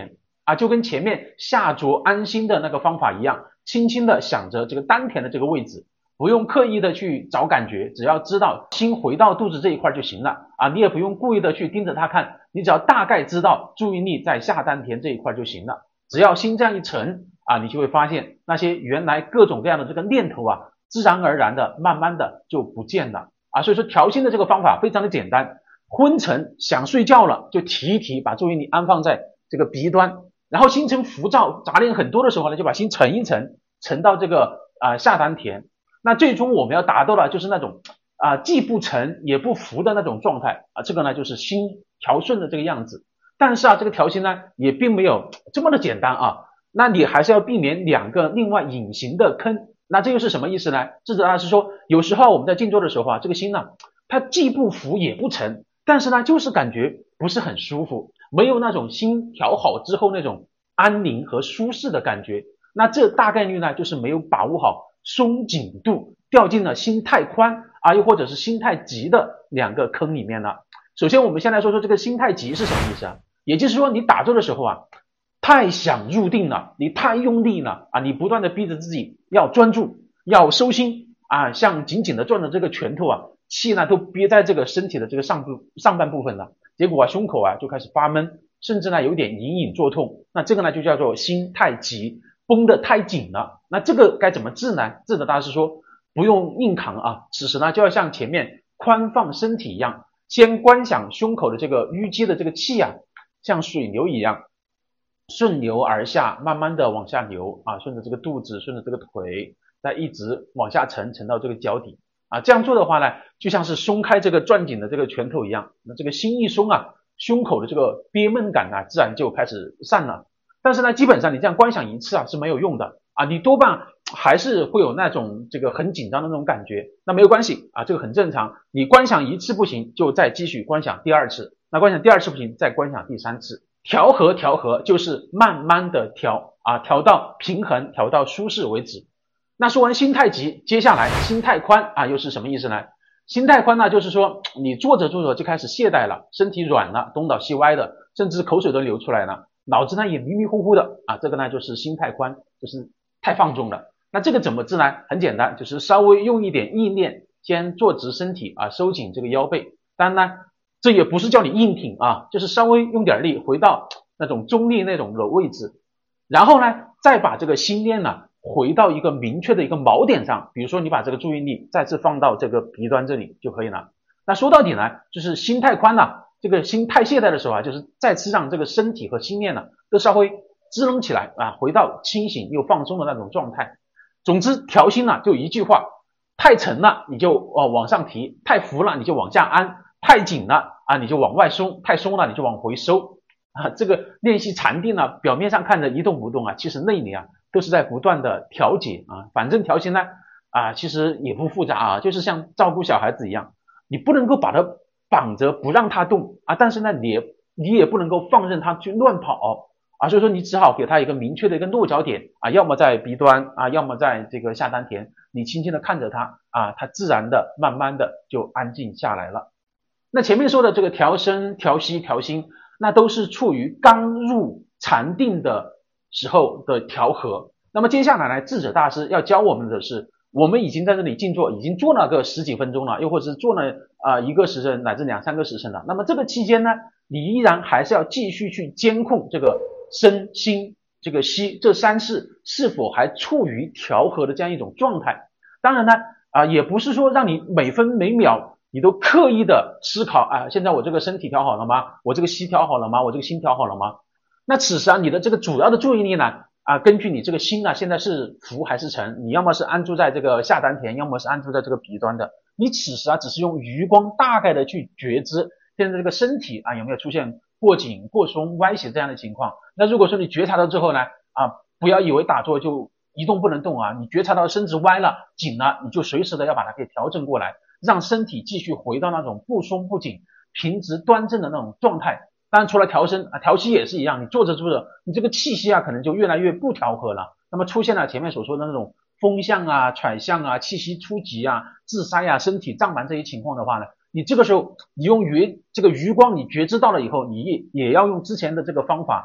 啊，就跟前面下着安心的那个方法一样，轻轻的想着这个丹田的这个位置，不用刻意的去找感觉，只要知道心回到肚子这一块就行了啊，你也不用故意的去盯着它看，你只要大概知道注意力在下丹田这一块就行了，只要心这样一沉啊，你就会发现那些原来各种各样的这个念头啊，自然而然的慢慢的就不见了啊，所以说调心的这个方法非常的简单，昏沉想睡觉了就提一提，把注意力安放在这个鼻端，然后心情浮躁杂念很多的时候呢，就把心沉一沉，沉到这个下丹田，那最终我们要达到的就是那种既不沉也不浮的那种状态啊，这个呢就是心调顺的这个样子。但是这个调心呢也并没有这么的简单啊，那你还是要避免两个另外隐形的坑。那这又是什么意思呢？智者大师说，有时候我们在静坐的时候这个心呢，它既不浮也不沉，但是呢就是感觉不是很舒服，没有那种心调好之后那种安宁和舒适的感觉。那这大概率呢就是没有把握好松紧度，掉进了心太宽又或者是心太急的两个坑里面了。首先我们先来说说这个心太急是什么意思啊？也就是说你打坐的时候太想入定了，你太用力了你不断的逼着自己要专注，要收心像紧紧的攥着这个拳头气呢都憋在这个身体的这个上半部分了，结果胸口就开始发闷，甚至呢有点隐隐作痛，那这个呢就叫做心太急，绷得太紧了。那这个该怎么治呢？智者大师说不用硬扛此时呢就要像前面宽放身体一样，先观想胸口的这个淤积的这个气像水流一样顺流而下，慢慢的往下流顺着这个肚子，顺着这个腿，再一直往下沉到这个脚底这样做的话呢，就像是松开这个攥紧的这个拳头一样，那这个心一松胸口的这个憋闷感自然就开始散了。但是呢，基本上你这样观想一次是没有用的你多半还是会有那种这个很紧张的那种感觉，那没有关系这个很正常，你观想一次不行，就再继续观想第二次，那观想第二次不行，再观想第三次。调和就是慢慢的调调到平衡，调到舒适为止。那说完心太急，接下来心太宽又是什么意思呢？心太宽呢，就是说你坐着就开始懈怠了，身体软了，东倒西歪的，甚至口水都流出来了，脑子呢也迷迷糊糊的这个呢就是心太宽，就是太放纵了。那这个怎么治呢？很简单，就是稍微用一点意念，先坐直身体收紧这个腰背，当然呢这也不是叫你硬挺就是稍微用点力回到那种中立那种的位置，然后呢再把这个心念回到一个明确的一个锚点上，比如说你把这个注意力再次放到这个鼻端这里就可以了。那说到底呢，就是心太宽这个心太懈怠的时候就是再次让这个身体和心念都稍微支棱起来回到清醒又放松的那种状态。总之调心就一句话，太沉了你就往上提，太浮了你就往下安，太紧了你就往外松，太松了你就往回收这个练习禅定表面上看着一动不动其实内里都是在不断的调节反正调心呢其实也不复杂就是像照顾小孩子一样，你不能够把他绑着不让他动但是呢你也不能够放任他去乱跑所以说你只好给他一个明确的一个落脚点要么在鼻端要么在这个下丹田，你轻轻的看着他他自然的慢慢的就安静下来了。那前面说的这个调身调息调心，那都是处于刚入禅定的时候的调和。那么接下来呢，智者大师要教我们的是，我们已经在这里静坐，已经坐了个十几分钟了，又或者是坐了1个时辰乃至2、3个时辰了。那么这个期间呢，你依然还是要继续去监控这个身心这个息这三事是否还处于调和的这样一种状态。当然呢也不是说让你每分每秒你都刻意的思考现在我这个身体调好了吗？我这个息调好了吗？我这个心调好了吗？那此时你的这个主要的注意力呢根据你这个心现在是浮还是沉，你要么是安住在这个下丹田，要么是安住在这个鼻端的，你此时只是用余光大概的去觉知现在这个身体有没有出现过紧过松歪斜这样的情况。那如果说你觉察到之后呢不要以为打坐就一动不能动你觉察到身子歪了紧了，你就随时的要把它给调整过来，让身体继续回到那种不松不紧平直端正的那种状态。当然除了调身调息也是一样，你坐着你这个气息可能就越来越不调和了，那么出现了前面所说的那种风向喘向气息出急滞塞身体胀满这些情况的话呢，你这个时候你用这个余光你觉知到了以后，你也要用之前的这个方法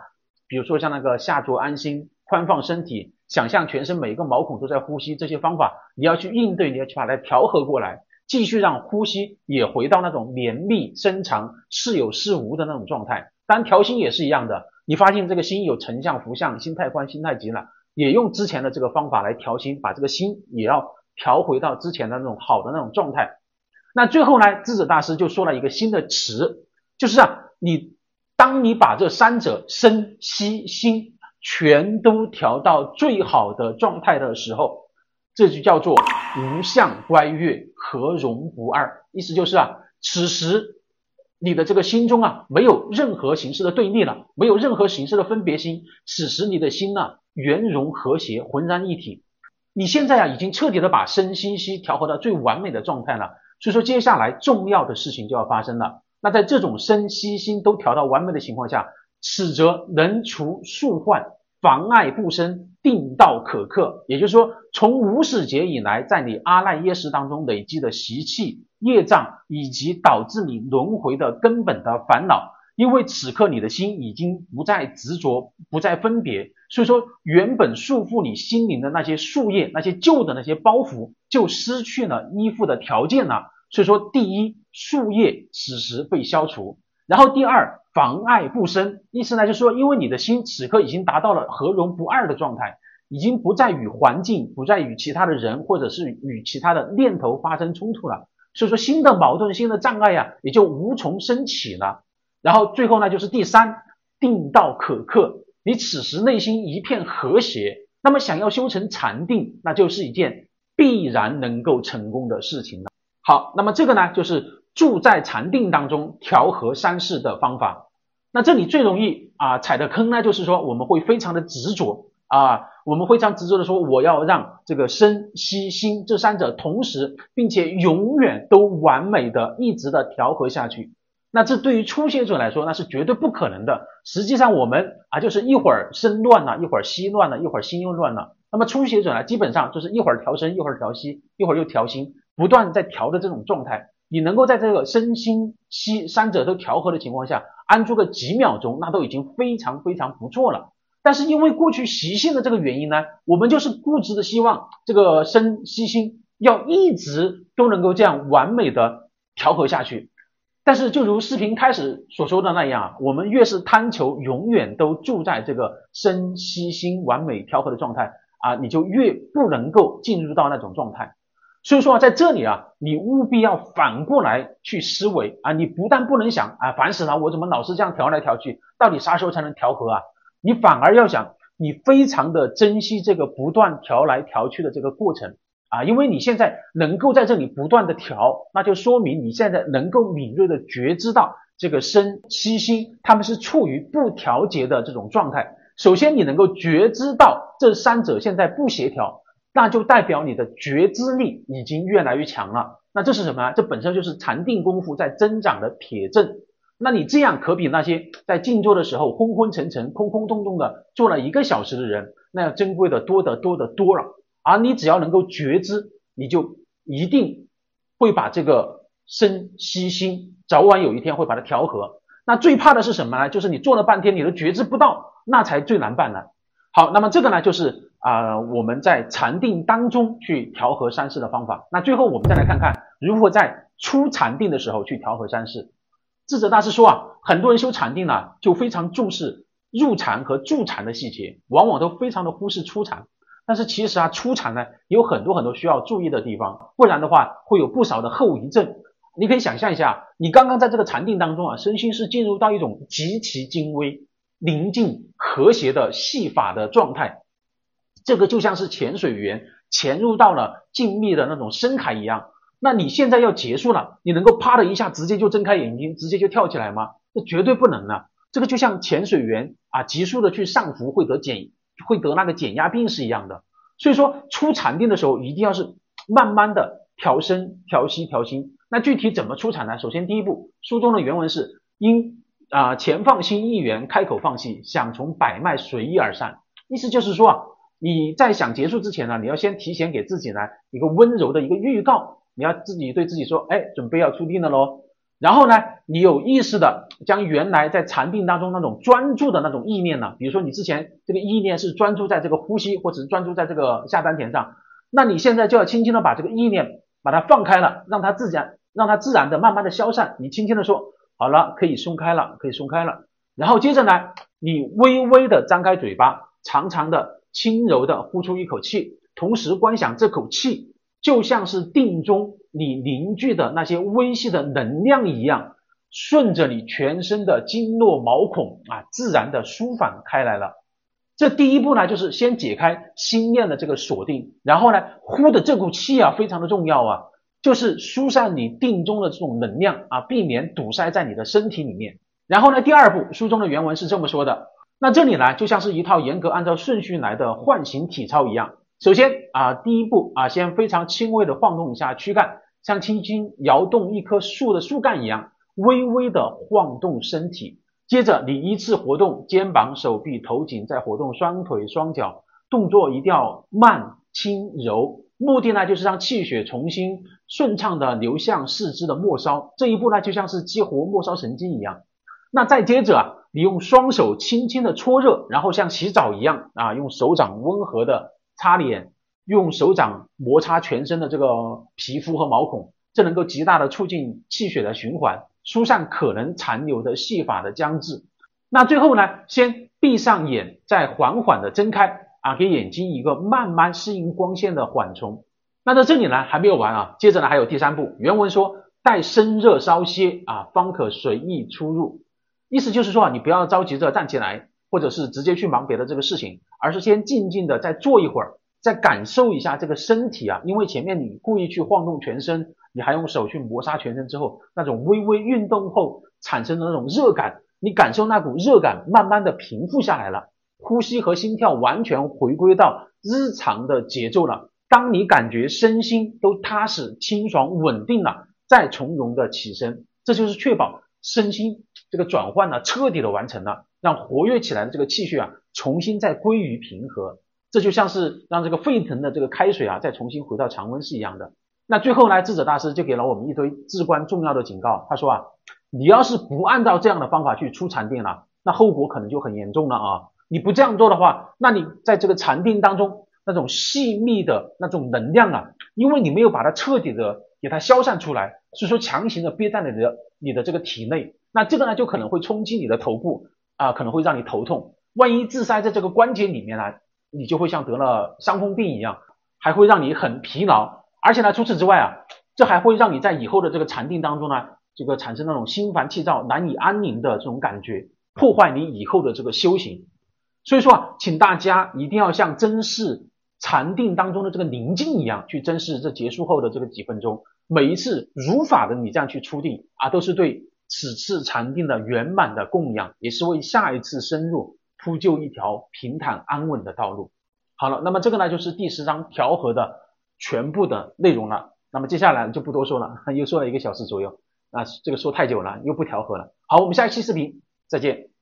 比如说像那个下坐安心、宽放身体、想象全身每一个毛孔都在呼吸，这些方法你要去应对，你要去把它调和过来，继续让呼吸也回到那种绵密深长、似有似无的那种状态。当然调心也是一样的，你发现这个心有沉相、浮相，心太宽、心太急了，也用之前的这个方法来调心，把这个心也要调回到之前的那种好的那种状态。那最后呢，智者大师就说了一个新的词，就是当你把这三者身息心全都调到最好的状态的时候，这就叫做无相乖悦，和融不二。意思就是此时你的这个心中没有任何形式的对立了，没有任何形式的分别心，此时你的心圆融和谐，浑然一体。你现在已经彻底的把身心息调和到最完美的状态了，所以说接下来重要的事情就要发生了。那在这种身息心都调到完美的情况下，此则能除宿患，妨碍不生，定道可克。也就是说，从无始劫以来，在你阿赖耶识当中累积的习气、业障，以及导致你轮回的根本的烦恼，因为此刻你的心已经不再执着，不再分别，所以说原本束缚你心灵的那些束业，那些旧的那些包袱，就失去了依附的条件了。所以说第一，束业此时被消除，然后第二，妨碍不生。意思呢就是说，因为你的心此刻已经达到了和融不二的状态，已经不再与环境，不再与其他的人或者是与其他的念头发生冲突了，所以说新的矛盾、新的障碍也就无从升起了。然后最后呢就是第三，定道可克。你此时内心一片和谐，那么想要修成禅定，那就是一件必然能够成功的事情了。好，那么这个呢就是住在禅定当中调和三世的方法。那这里最容易踩的坑呢，就是说我们会非常的执着我们非常执着的说，我要让这个身息心这三者同时，并且永远都完美的一直的调和下去。那这对于初学者来说那是绝对不可能的。实际上我们就是一会儿身乱了，一会儿息乱了，一会儿心又乱了。那么初学者呢，基本上就是一会儿调身，一会儿调息，一会儿又调心，不断在调的这种状态。你能够在这个身心息三者都调和的情况下安住个几秒钟，那都已经非常非常不错了。但是因为过去习性的这个原因呢，我们就是固执的希望这个身息心要一直都能够这样完美的调和下去。但是就如视频开始所说的那样，我们越是贪求永远都住在这个身息心完美调和的状态你就越不能够进入到那种状态。所以说在这里你务必要反过来去思维你不但不能想烦死了，我怎么老是这样调来调去，到底啥时候才能调和你反而要想，你非常的珍惜这个不断调来调去的这个过程因为你现在能够在这里不断的调，那就说明你现在能够敏锐的觉知到这个身息心他们是处于不调节的这种状态。首先你能够觉知到这三者现在不协调，那就代表你的觉知力已经越来越强了。那这是什么这本身就是禅定功夫在增长的铁证。那你这样可比那些在静坐的时候昏昏沉沉空空洞洞的坐了1个小时的人，那要珍贵的多得多得多了。而你只要能够觉知，你就一定会把这个身息心早晚有一天会把它调和。那最怕的是什么呢？就是你做了半天你都觉知不到，那才最难办呢。好，那么这个呢就是我们在禅定当中去调和三世的方法。那最后我们再来看看如何在初禅定的时候去调和三世。智者大师说很多人修禅定就非常重视入禅和住禅的细节，往往都非常的忽视初禅。但是其实初禅呢有很多需要注意的地方，不然的话会有不少的后遗症。你可以想象一下，你刚刚在这个禅定当中身心是进入到一种极其精微、宁静、和谐的细法的状态，这个就像是潜水员潜入到了静谧的那种深海一样。那你现在要结束了，你能够啪的一下直接就睁开眼睛，直接就跳起来吗？这绝对不能这个就像潜水员急速的去上浮会得那个减压病是一样的。所以说出禅定的时候一定要是慢慢的调身调息调心。那具体怎么出禅呢？首先第一步，书中的原文是因前放心一元，开口放气，想从百脉随意而散。意思就是说你在想结束之前呢，你要先提前给自己呢一个温柔的一个预告，你要自己对自己说准备要出定了咯。 然后呢，你有意识的将原来在禅定当中那种专注的那种意念呢，比如说你之前这个意念是专注在这个呼吸，或者是专注在这个下丹田上，那你现在就要轻轻的把这个意念把它放开了，让它自然的慢慢的消散。你轻轻的说，好了，可以松开了，可以松开了。然后接着呢，你微微的张开嘴巴，长长的轻柔的呼出一口气，同时观想这口气就像是定中你凝聚的那些微细的能量一样，顺着你全身的经络毛孔自然的舒展开来了。这第一步呢，就是先解开心念的这个锁定，然后呢，呼的这股气非常的重要就是疏散你定中的这种能量避免堵塞在你的身体里面。然后呢，第二步，书中的原文是这么说的，那这里呢，就像是一套严格按照顺序来的唤醒体操一样。首先第一步先非常轻微的晃动一下躯干，像轻轻摇动一棵树的树干一样，微微的晃动身体。接着你依次活动肩膀、手臂、头颈，再活动双腿、双脚，动作一定要慢、轻、柔，目的呢就是让气血重新顺畅的流向四肢的末梢。这一步呢就像是激活末梢神经一样。那再接着你用双手轻轻的搓热，然后像洗澡一样用手掌温和的擦脸，用手掌摩擦全身的这个皮肤和毛孔，这能够极大的促进气血的循环，疏散可能残留的细法的僵滞。那最后呢，先闭上眼，再缓缓的睁开给眼睛一个慢慢适应光线的缓冲。那在这里呢还没有完接着呢还有第三步，原文说待身热稍歇方可随意出入。意思就是说你不要着急着站起来，或者是直接去忙别的这个事情，而是先静静的再坐一会儿，再感受一下这个身体因为前面你故意去晃动全身，你还用手去摩擦全身之后，那种微微运动后产生的那种热感，你感受那股热感慢慢的平复下来了，呼吸和心跳完全回归到日常的节奏了。当你感觉身心都踏实、清爽、稳定了，再从容的起身，这就是确保身心这个转换彻底的完成了，让活跃起来的这个气血重新再归于平和。这就像是让这个沸腾的这个开水再重新回到常温是一样的。那最后呢，智者大师就给了我们一堆至关重要的警告。他说你要是不按照这样的方法去出禅定了，那后果可能就很严重了你不这样做的话，那你在这个禅定当中那种细密的那种能量因为你没有把它彻底的给它消散出来，所以说强行的憋在你的这个体内，那这个呢就可能会冲击你的头部可能会让你头痛，万一滞塞在这个关节里面你就会像得了伤风病一样，还会让你很疲劳。而且呢，除此之外这还会让你在以后的这个禅定当中这个产生那种心烦气躁、难以安宁的这种感觉，破坏你以后的这个修行。所以说请大家一定要像珍视禅定当中的这个宁静一样去珍视这结束后的这个几分钟，每一次如法的你这样去出定都是对此次禅定的圆满的供养，也是为下一次深入铺就一条平坦安稳的道路。好了，那么这个呢就是第10章调和的全部的内容了。那么接下来就不多说了，又说了1个小时左右这个说太久了，又不调和了。好，我们下一期视频再见。